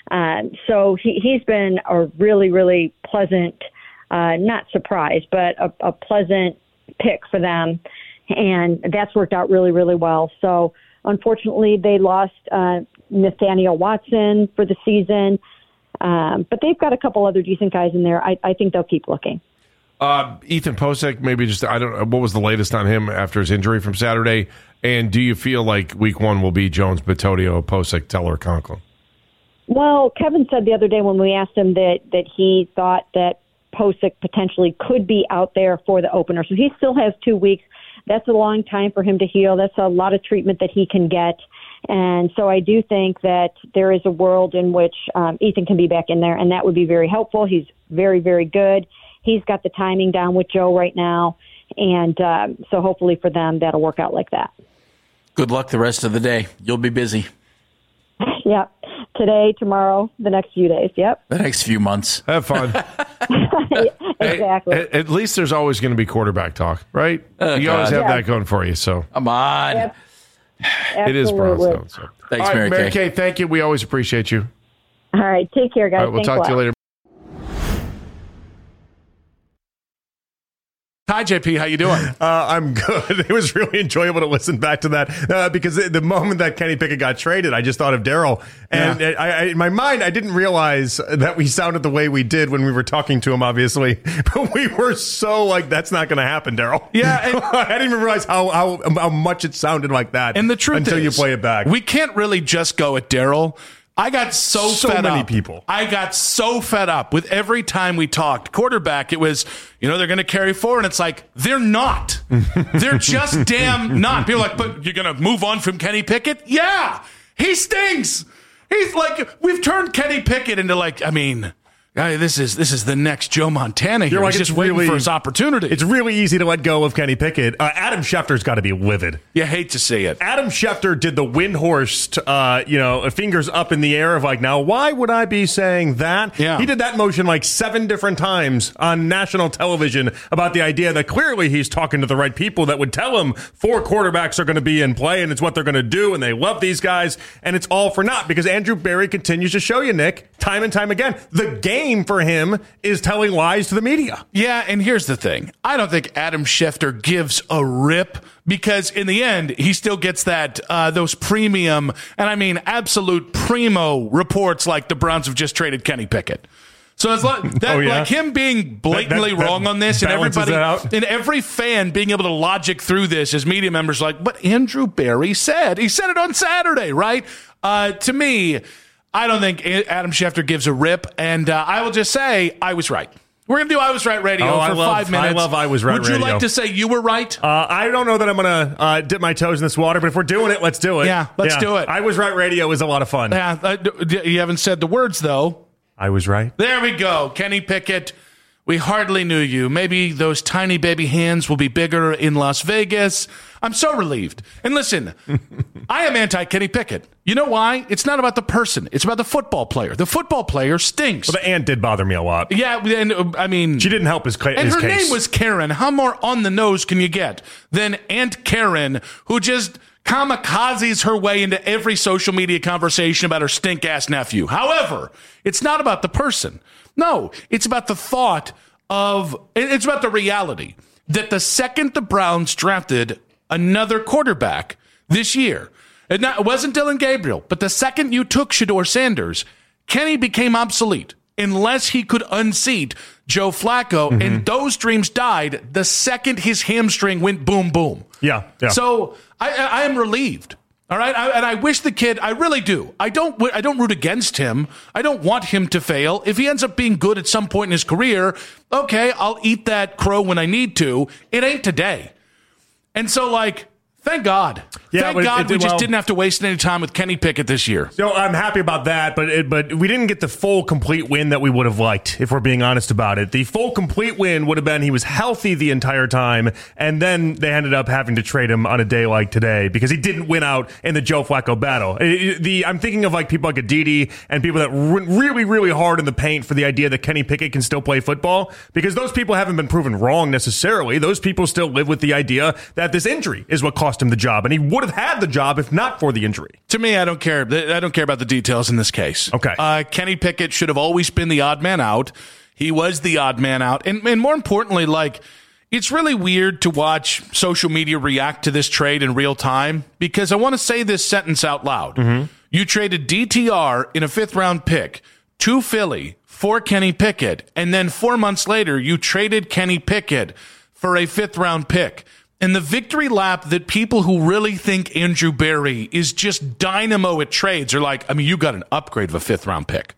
So he's been a really, really pleasant, not surprise, but a pleasant pick for them. And that's worked out really, really well. So unfortunately, they lost Nathaniel Watson for the season. But they've got a couple other decent guys in there. I think they'll keep looking. Ethan Posek, maybe just, I don't know, what was the latest on him after his injury from Saturday? And do you feel like week 1 will be Jones, Batodio, Posek, Teller, Conklin? Well, Kevin said the other day when we asked him that he thought that Posek potentially could be out there for the opener. So he still has 2 weeks. That's a long time for him to heal. That's a lot of treatment that he can get. And so I do think that there is a world in which Ethan can be back in there, and that would be very helpful. He's very, very good. He's got the timing down with Joe right now, and so hopefully for them that'll work out like that. Good luck the rest of the day. You'll be busy. Yep. Today, tomorrow, the next few days. Yep. The next few months. Have fun. Exactly. Hey, at least there's always going to be quarterback talk, right? You always have that going for you. So come on. Yep. It is Brownstone. So. Thanks, all right, Mary Kay. Thank you. We always appreciate you. All right. Take care, guys. All right, we'll talk to you later. Hi, JP. How you doing? I'm good. It was really enjoyable to listen back to that because the moment that Kenny Pickett got traded, I just thought of Daryl. And I, in my mind, I didn't realize that we sounded the way we did when we were talking to him, obviously. But we were so like, that's not going to happen, Daryl. Yeah. And I didn't even realize how much it sounded like that. And the truth until is, you play it back. We can't really just go at Daryl. I got so fed many up. People. I got so fed up with every time we talked quarterback. It was, they're going to carry forward. And it's like, they're not. They're just damn not. People are like, but you're going to move on from Kenny Pickett? Yeah, he stinks. He's like, we've turned Kenny Pickett into this is the next Joe Montana here. You're like, he's just waiting for his opportunity. It's really easy to let go of Kenny Pickett. Adam Schefter's got to be livid. You hate to see it. Adam Schefter did the Windhorst, fingers up in the air of like, now why would I be saying that? Yeah. He did that motion like 7 different times on national television about the idea that clearly he's talking to the right people that would tell him 4 quarterbacks are going to be in play and it's what they're going to do and they love these guys and it's all for naught because Andrew Berry continues to show you, Nick, time and time again, the game for him is telling lies to the media. Yeah, and here's the thing. I don't think Adam Schefter gives a rip because in the end, he still gets that those premium, and I mean absolute primo reports like the Browns have just traded Kenny Pickett. So it's like that, like him being blatantly wrong on this, and everybody and every fan being able to logic through this as media members, like, but Andrew Berry said. He said it on Saturday, right? To me, I don't think Adam Schefter gives a rip, and I will just say I was right. We're going to do I Was Right Radio for 5 minutes. I love I Was Right Radio. Would you like to say you were right? I don't know that I'm going to dip my toes in this water, but if we're doing it, let's do it. Yeah, let's do it. I Was Right Radio is a lot of fun. Yeah, you haven't said the words, though. I was right. There we go. Kenny Pickett, we hardly knew you. Maybe those tiny baby hands will be bigger in Las Vegas. I'm so relieved. And listen, I am anti-Kenny Pickett. You know why? It's not about the person. It's about the football player. The football player stinks. Well, the aunt did bother me a lot. Yeah, and I mean... She didn't help his case. And her name was Karen. How more on the nose can you get than Aunt Karen, who just kamikazes her way into every social media conversation about her stink-ass nephew? However, it's not about the person. No, it's about the thought of... It's about the reality that the second the Browns drafted another quarterback this year, it wasn't Dylan Gabriel, but the second you took Shedeur Sanders, Kenny became obsolete unless he could unseat Joe Flacco, and those dreams died the second his hamstring went boom, boom. Yeah. So I am relieved. All right, and I wish the kid. I really do. I don't root against him. I don't want him to fail. If he ends up being good at some point in his career, okay, I'll eat that crow when I need to. It ain't today. And so, thank God. Yeah, thank God we just didn't have to waste any time with Kenny Pickett this year. So I'm happy about that, but we didn't get the full, complete win that we would have liked, if we're being honest about it. The full, complete win would have been he was healthy the entire time, and then they ended up having to trade him on a day like today because he didn't win out in the Joe Flacco battle. I'm thinking of people like Aditi and people that went really, really hard in the paint for the idea that Kenny Pickett can still play football, because those people haven't been proven wrong necessarily. Those people still live with the idea that this injury is what cost him the job, and he would have had the job if not for the injury. To me, I don't care. I don't care about the details in this case. Okay. Kenny Pickett should have always been the odd man out. He was the odd man out. And more importantly, it's really weird to watch social media react to this trade in real time, because I want to say this sentence out loud. You traded DTR in a 5th-round pick to Philly for Kenny Pickett, and then 4 months later, you traded Kenny Pickett for a 5th-round pick. And the victory lap that people who really think Andrew Berry is just dynamo at trades are you got an upgrade of a 5th-round pick.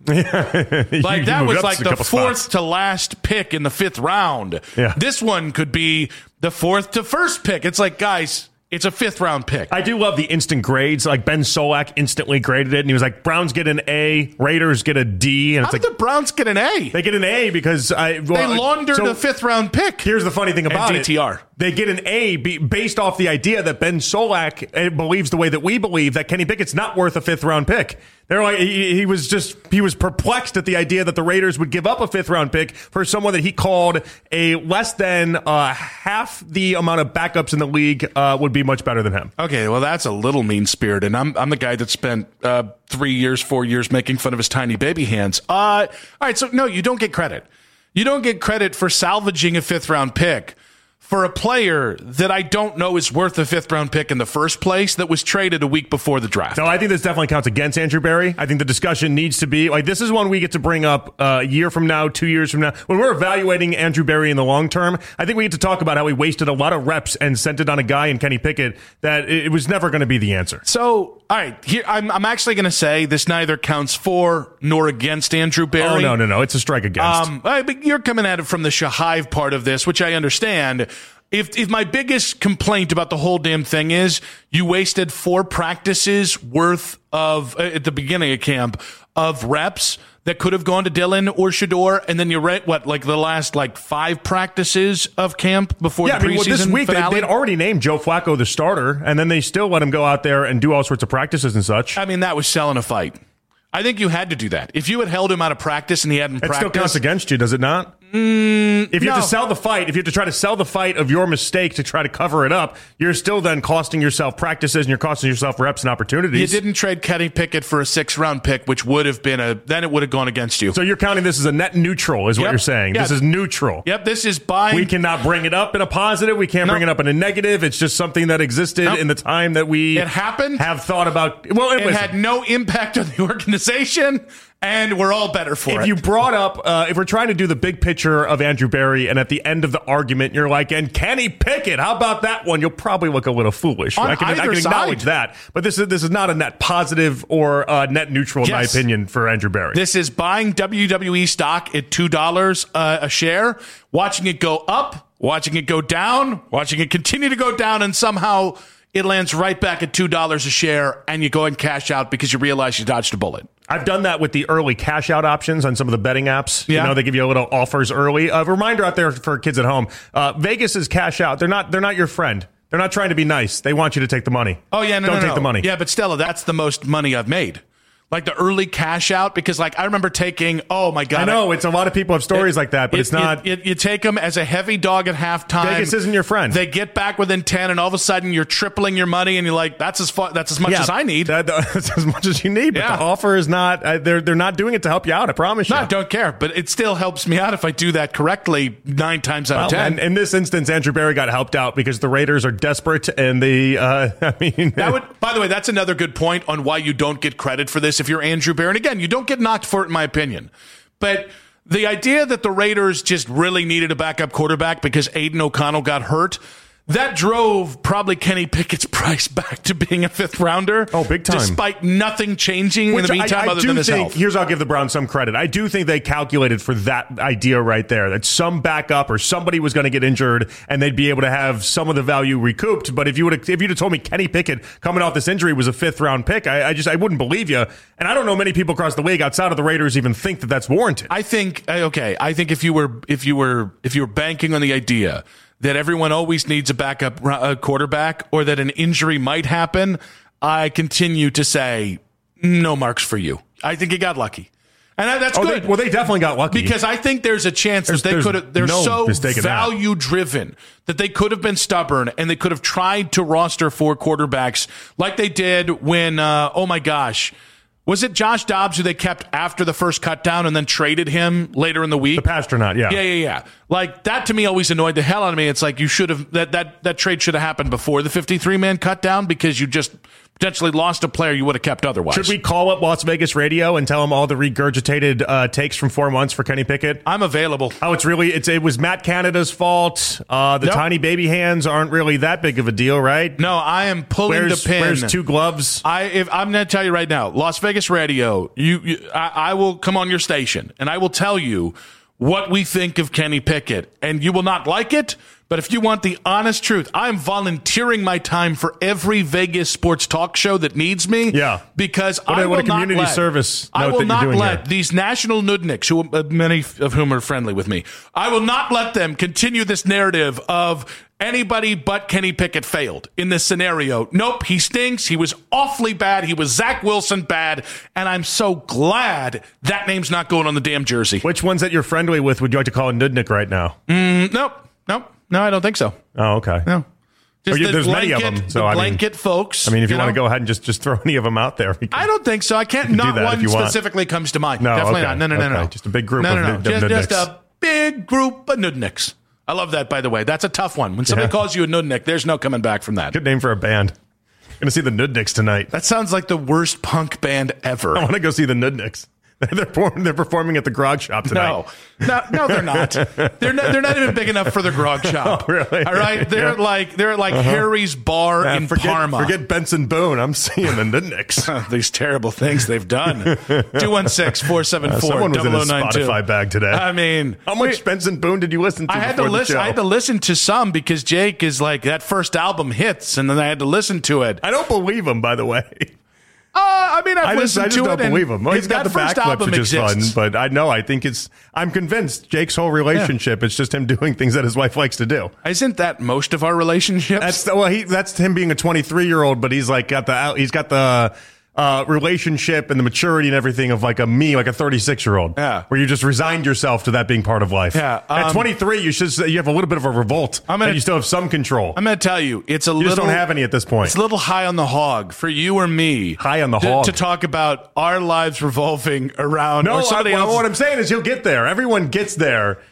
That was the 4th to last pick in the 5th round. Yeah. This one could be the 4th to 1st pick. It's guys, it's a 5th-round pick. I do love the instant grades. Ben Solak instantly graded it, and he was like, Browns get an A, Raiders get a D. And How did the Browns get an A? They get an A because they laundered a 5th-round pick. Here's the funny thing about DTR. They get an A based off the idea that Ben Solak believes the way that we believe, that Kenny Pickett's not worth a 5th-round pick. They're he was perplexed at the idea that the Raiders would give up a 5th-round pick for someone that he called a less than half the amount of backups in the league would be much better than him. Okay, well, that's a little mean-spirited. I'm the guy that spent 4 years making fun of his tiny baby hands. All right, so no, you don't get credit. You don't get credit for salvaging a 5th-round pick for a player that I don't know is worth a 5th-round pick in the first place that was traded a week before the draft. No, I think this definitely counts against Andrew Berry. I think the discussion needs to be, this is one we get to bring up a year from now, 2 years from now. When we're evaluating Andrew Berry in the long term, I think we get to talk about how he wasted a lot of reps and sent it on a guy in Kenny Pickett that it was never going to be the answer. So, all right, here I'm actually going to say this neither counts for nor against Andrew Berry. Oh, no. It's a strike against. But you're coming at it from the Shahive part of this, which I understand. If my biggest complaint about the whole damn thing is you wasted 4 practices worth of, at the beginning of camp, of reps that could have gone to Dylan or Shedeur, and then you read, the last 5 practices of camp before the preseason this week finale? they'd already named Joe Flacco the starter, and then they still let him go out there and do all sorts of practices and such. I mean, that was selling a fight. I think you had to do that. If you had held him out of practice and he hadn't practiced... It still counts against you, does it not? If you have to sell the fight, if you have to try to sell the fight of your mistake to try to cover it up, you're still then costing yourself practices and you're costing yourself reps and opportunities. You didn't trade Kenny Pickett for a 6th-round pick, which would have been then it would have gone against you. So you're counting this as a net neutral, is what you're saying. Yeah. This is neutral. Yep, this is buying. We cannot bring it up in a positive. We can't bring it up in a negative. It's just something that existed in the time that we happened. Have thought about. Well, it had no impact on the organization. And we're all better for it. If you brought up, if we're trying to do the big picture of Andrew Berry, and at the end of the argument, you're like, and Kenny Pickett, how about that one? You'll probably look a little foolish. I can acknowledge that. But this is not a net positive or net neutral, in my opinion, for Andrew Berry. This is buying WWE stock at $2 a share, watching it go up, watching it go down, watching it continue to go down, and somehow it lands right back at $2 a share, and you go and cash out because you realize you dodged a bullet. I've done that with the early cash out options on some of the betting apps. Yeah. You know, they give you a little offers early. A reminder out there for kids at home. Vegas is cash out. They're not your friend. They're not trying to be nice. They want you to take the money. Oh, yeah, Don't take the money. Yeah, but Stella, that's the most money I've made. Like the early cash out, because like I remember taking, oh my God. I know, it's a lot of people have stories like that, but it's not. You take them as a heavy dog at halftime. Vegas isn't your friend. They get back within 10 and all of a sudden you're tripling your money and you're like, that's as much as I need. That's as much as you need, but the offer is not, they're not doing it to help you out, I promise you. No, I don't care, but it still helps me out if I do that correctly 9 times out of 10. And in this instance, Andrew Berry got helped out because the Raiders are desperate and they, by the way, that's another good point on why you don't get credit for this if you're Andrew Berry. Again, you don't get knocked for it, in my opinion. But the idea that the Raiders just really needed a backup quarterback because Aiden O'Connell got hurt, that drove probably Kenny Pickett's price back to being a 5th rounder. Oh, big time. Despite nothing changing in the meantime other than his health. Here's I'll give the Browns some credit. I do think they calculated for that idea right there, that some backup or somebody was going to get injured and they'd be able to have some of the value recouped. But if you'd have told me Kenny Pickett coming off this injury was a 5th round pick, I wouldn't believe you. And I don't know many people across the league outside of the Raiders even think that that's warranted. I think if you were banking on the idea that everyone always needs a backup quarterback or that an injury might happen, I continue to say no marks for you. I think you got lucky. And that's good. They definitely got lucky. Because I think there's a chance that they could have, they're so value driven that they could have been stubborn and they could have tried to roster 4 quarterbacks like they did when, oh my gosh, was it Josh Dobbs who they kept after the first cut down and then traded him later in the week? The Pasternaut, yeah. Yeah. Like, that to me always annoyed the hell out of me. It's like you should have, that trade should have happened before the 53-man cut down because you just potentially lost a player you would have kept otherwise. Should we call up Las Vegas Radio and tell them all the regurgitated takes from 4 months for Kenny Pickett? I'm available. Oh, it was Matt Canada's fault. The tiny baby hands aren't really that big of a deal, right? No, I am pulling the pin. Where's 2 gloves? I'm going to tell you right now, Las Vegas Radio, I will come on your station and I will tell you what we think of Kenny Pickett, and you will not like it. But if you want the honest truth, I'm volunteering my time for every Vegas sports talk show that needs me. Yeah. Because I will not let these national nudniks, many of whom are friendly with me, I will not let them continue this narrative of anybody but Kenny Pickett failed in this scenario. Nope, he stinks. He was awfully bad. He was Zach Wilson bad. And I'm so glad that name's not going on the damn jersey. Which ones that you're friendly with would you like to call a nudnik right now? Nope. No, I don't think so. Oh, okay. No. There's many of them. So blanket folks. I mean, if you want to go ahead and just throw any of them out there. I don't think so. I can't. Not one specifically comes to mind. No, definitely okay. not. No. Just a big group of nudniks. Just a big group of nudniks. I love that, by the way. That's a tough one. When somebody calls you a nudnik, there's no coming back from that. Good name for a band. Going to see the Nudniks tonight. That sounds like the worst punk band ever. I want to go see the Nudniks. They're performing at the Grog Shop tonight. No, they're not. They're not even big enough for the Grog Shop. Oh, really? All right, they're like Harry's Bar in Parma. Forget Benson Boone. I'm seeing the Nudniks. These terrible things they've done. 216-474-0092. Someone was in a Spotify bag today. I mean, how much Benson Boone did you listen to? I had to listen to some because Jake is like that first album hits, and then I had to listen to it. I don't believe him, by the way. I've listened I just to don't it. Believe him. Well, he's got the backflips, which is fun. But I'm convinced Jake's whole relationship, it's just him doing things that his wife likes to do. Isn't that most of our relationships? That's him being a 23-year-old, but he's got the relationship and the maturity and everything of like a 36-year-old. Yeah. Where you just resigned yourself to that being part of life. Yeah. At 23, you have a little bit of a revolt, and you still have some control. I'm going to tell you, you just don't have any at this point. It's a little high on the hog for you or me. High on the hog. To talk about our lives revolving around somebody else. What I'm saying is you'll get there. Everyone gets there.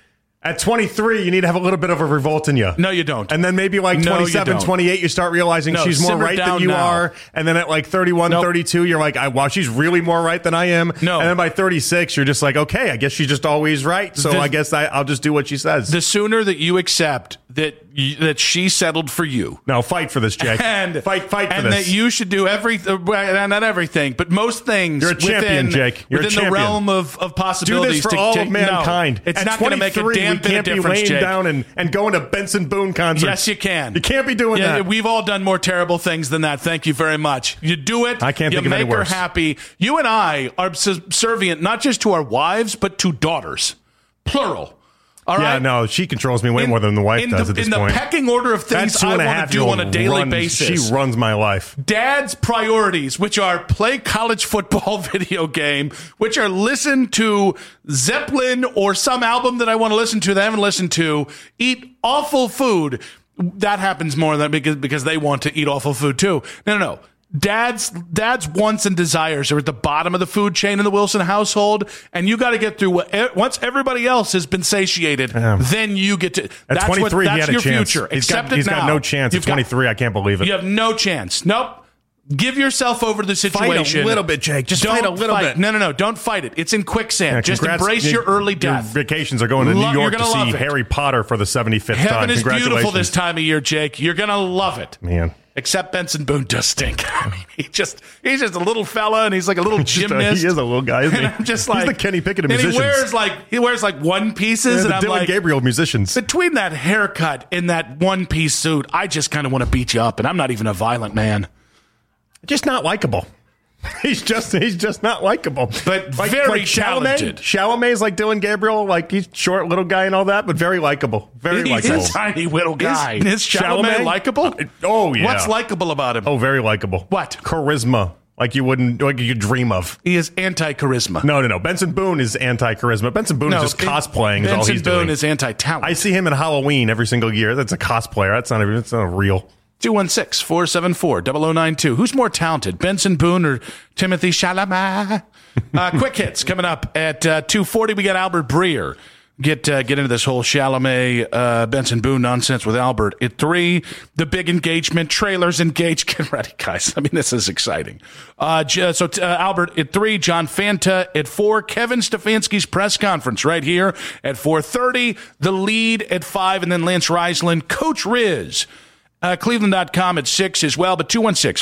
At 23, you need to have a little bit of a revolt in you. No, you don't. And then maybe like 27, 28, you start realizing she's more right than you are. And then at like 31, 32, you're like, wow, she's really more right than I am. No. And then by 36, you're just like, okay, I guess she's just always right. So I guess I'll just do what she says. The sooner that you accept that she settled for you. No, fight for this, Jake. And fight for this. And that you should do everything, not everything, but most things. You're a champion, Jake. You're within a champion. The realm of possibilities. Do this for all of mankind. No, it's not going to make a damn bit of difference, Jake. You can't be laying Jake. down and going to Benson Boone concerts. Yes, you can. You can't be doing that. We've all done more terrible things than that. Thank you very much. You do it. I can't think of any worse. You make her happy. You and I are subservient not just to our wives, but to daughters. Plural. All right? No, she controls me way more than the wife does at this point. In the pecking order of things I want to do on a daily basis. She runs my life. Dad's priorities, which are play college football video game, which are listen to Zeppelin or some album that I want to listen to that I haven't listened to, eat awful food. That happens more than because they want to eat awful food too. No. Dad's wants and desires are at the bottom of the food chain in the Wilson household, and you got to get through once everybody else has been satiated. Then you get to. At 23, that's he had your a chance. future. He's got no chance. At 23, I can't believe it. You have no chance. Nope. Give yourself over to the situation. Fight a little bit, Jake. Just fight a little bit. No. Don't fight it. It's in quicksand. Just embrace your early death. Your vacations are going to New York to see Harry Potter for the 75th time. Heaven is beautiful this time of year, Jake. You're going to love it. Man. Except Benson Boone does stink. I mean, he's just a little fella, and he's like a little gymnast. He is a little guy, isn't he? And I'm just like, he's the Kenny Pickett of musicians. He wears like one pieces, and I'm Dylan like, Gabriel musicians. Between that haircut and that one piece suit, I just kind of want to beat you up, and I'm not even a violent man. Just not likable. He's just not likable. But very talented. Chalamet's like Dylan Gabriel, like he's short little guy and all that, but very likable. Very likable. He's a tiny little guy. Is Chalamet likable? Oh yeah. What's likable about him? Oh, very likable. What? Charisma. Like you dream of. He is anti-charisma. No. Benson Boone is anti-charisma. Benson Boone is just cosplaying is all he's doing. Benson Boone is anti-talent. I see him in Halloween every single year. That's a cosplayer. That's not real. 216-474-0092. Who's more talented, Benson Boone or Timothy Chalamet? Quick hits coming up at 2:40. We got Albert Breer. Get into this whole Chalamet, Benson Boone nonsense with Albert. At 3, the big engagement, trailers engaged. Get ready, guys. I mean, this is exciting. Albert at 3, John Fanta at 4, Kevin Stefanski's press conference right here at 4:30. The lead at 5, and then Lance Reisland, Coach Riz. Cleveland.com at 6 as well, but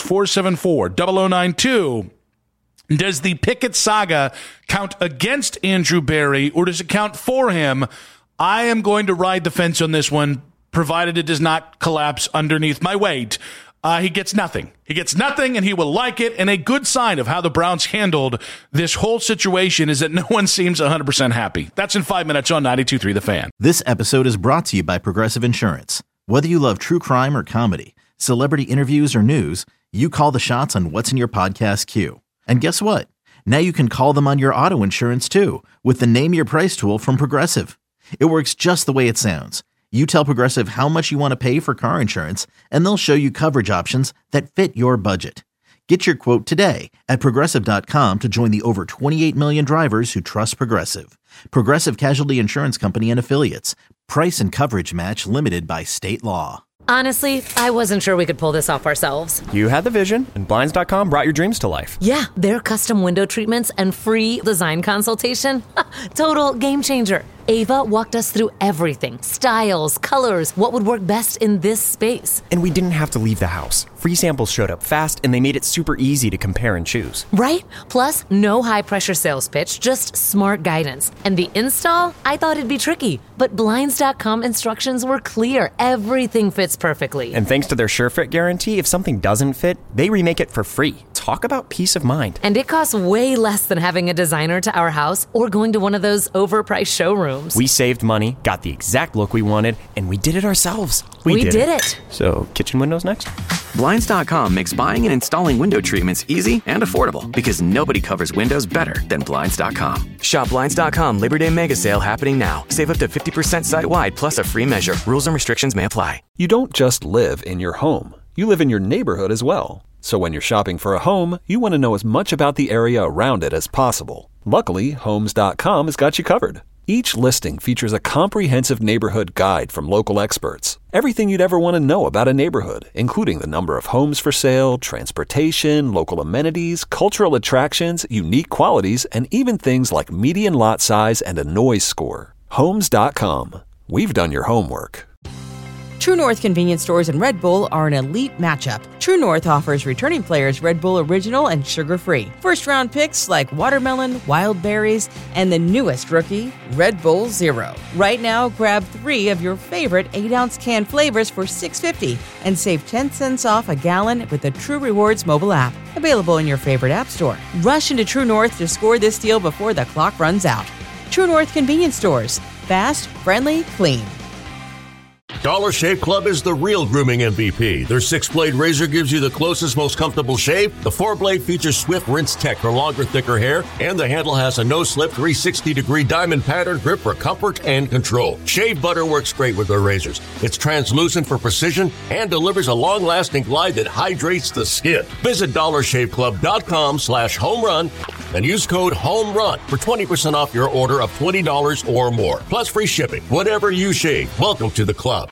216-474-0092. Does the Pickett saga count against Andrew Berry, or does it count for him? I am going to ride the fence on this one, provided it does not collapse underneath my weight. He gets nothing. He gets nothing, and he will like it. And a good sign of how the Browns handled this whole situation is that no one seems 100% happy. That's in 5 minutes on 92.3 The Fan. This episode is brought to you by Progressive Insurance. Whether you love true crime or comedy, celebrity interviews or news, you call the shots on what's in your podcast queue. And guess what? Now you can call them on your auto insurance too with the Name Your Price tool from Progressive. It works just the way it sounds. You tell Progressive how much you want to pay for car insurance, and they'll show you coverage options that fit your budget. Get your quote today at Progressive.com to join the over 28 million drivers who trust Progressive. Progressive Casualty Insurance Company and Affiliates. Price and coverage match limited by state law. Honestly, I wasn't sure we could pull this off ourselves. You had the vision, and Blinds.com brought your dreams to life. Yeah, their custom window treatments and free design consultation. Total game changer. Ava walked us through everything. Styles, colors, what would work best in this space. And we didn't have to leave the house. Free samples showed up fast, and they made it super easy to compare and choose. Right? Plus, no high-pressure sales pitch, just smart guidance. And the install? I thought it'd be tricky, but Blinds.com instructions were clear. Everything fits perfectly. And thanks to their SureFit guarantee, if something doesn't fit, they remake it for free. Talk about peace of mind. And it costs way less than having a designer to our house or going to one of those overpriced showrooms. We saved money, got the exact look we wanted, and we did it ourselves. We did it. So, kitchen windows next? Blinds.com makes buying and installing window treatments easy and affordable because nobody covers windows better than Blinds.com. Shop Blinds.com Labor Day Mega Sale happening now. Save up to 50% site-wide plus a free measure. Rules and restrictions may apply. You don't just live in your home. You live in your neighborhood as well. So when you're shopping for a home, you want to know as much about the area around it as possible. Luckily, Homes.com has got you covered. Each listing features a comprehensive neighborhood guide from local experts. Everything you'd ever want to know about a neighborhood, including the number of homes for sale, transportation, local amenities, cultural attractions, unique qualities, and even things like median lot size and a noise score. Homes.com. We've done your homework. True North convenience stores and Red Bull are an elite matchup. True North offers returning players Red Bull Original and sugar-free. First-round picks like watermelon, wild berries, and the newest rookie, Red Bull Zero. Right now, grab 3 of your favorite 8-ounce can flavors for $6.50 and save 10 cents off a gallon with the True Rewards mobile app. Available in your favorite app store. Rush into True North to score this deal before the clock runs out. True North convenience stores. Fast, friendly, clean. Dollar Shave Club is the real grooming MVP. Their 6-blade razor gives you the closest, most comfortable shave. The 4-blade features Swift Rinse Tech for longer, thicker hair, and the handle has a no-slip 360-degree diamond pattern grip for comfort and control. Shave butter works great with their razors. It's translucent for precision and delivers a long-lasting glide that hydrates the skin. Visit DollarShaveClub.com/homerun and use code HOMERUN for 20% off your order of $20 or more. Plus free shipping. Whatever you shave, welcome to the club.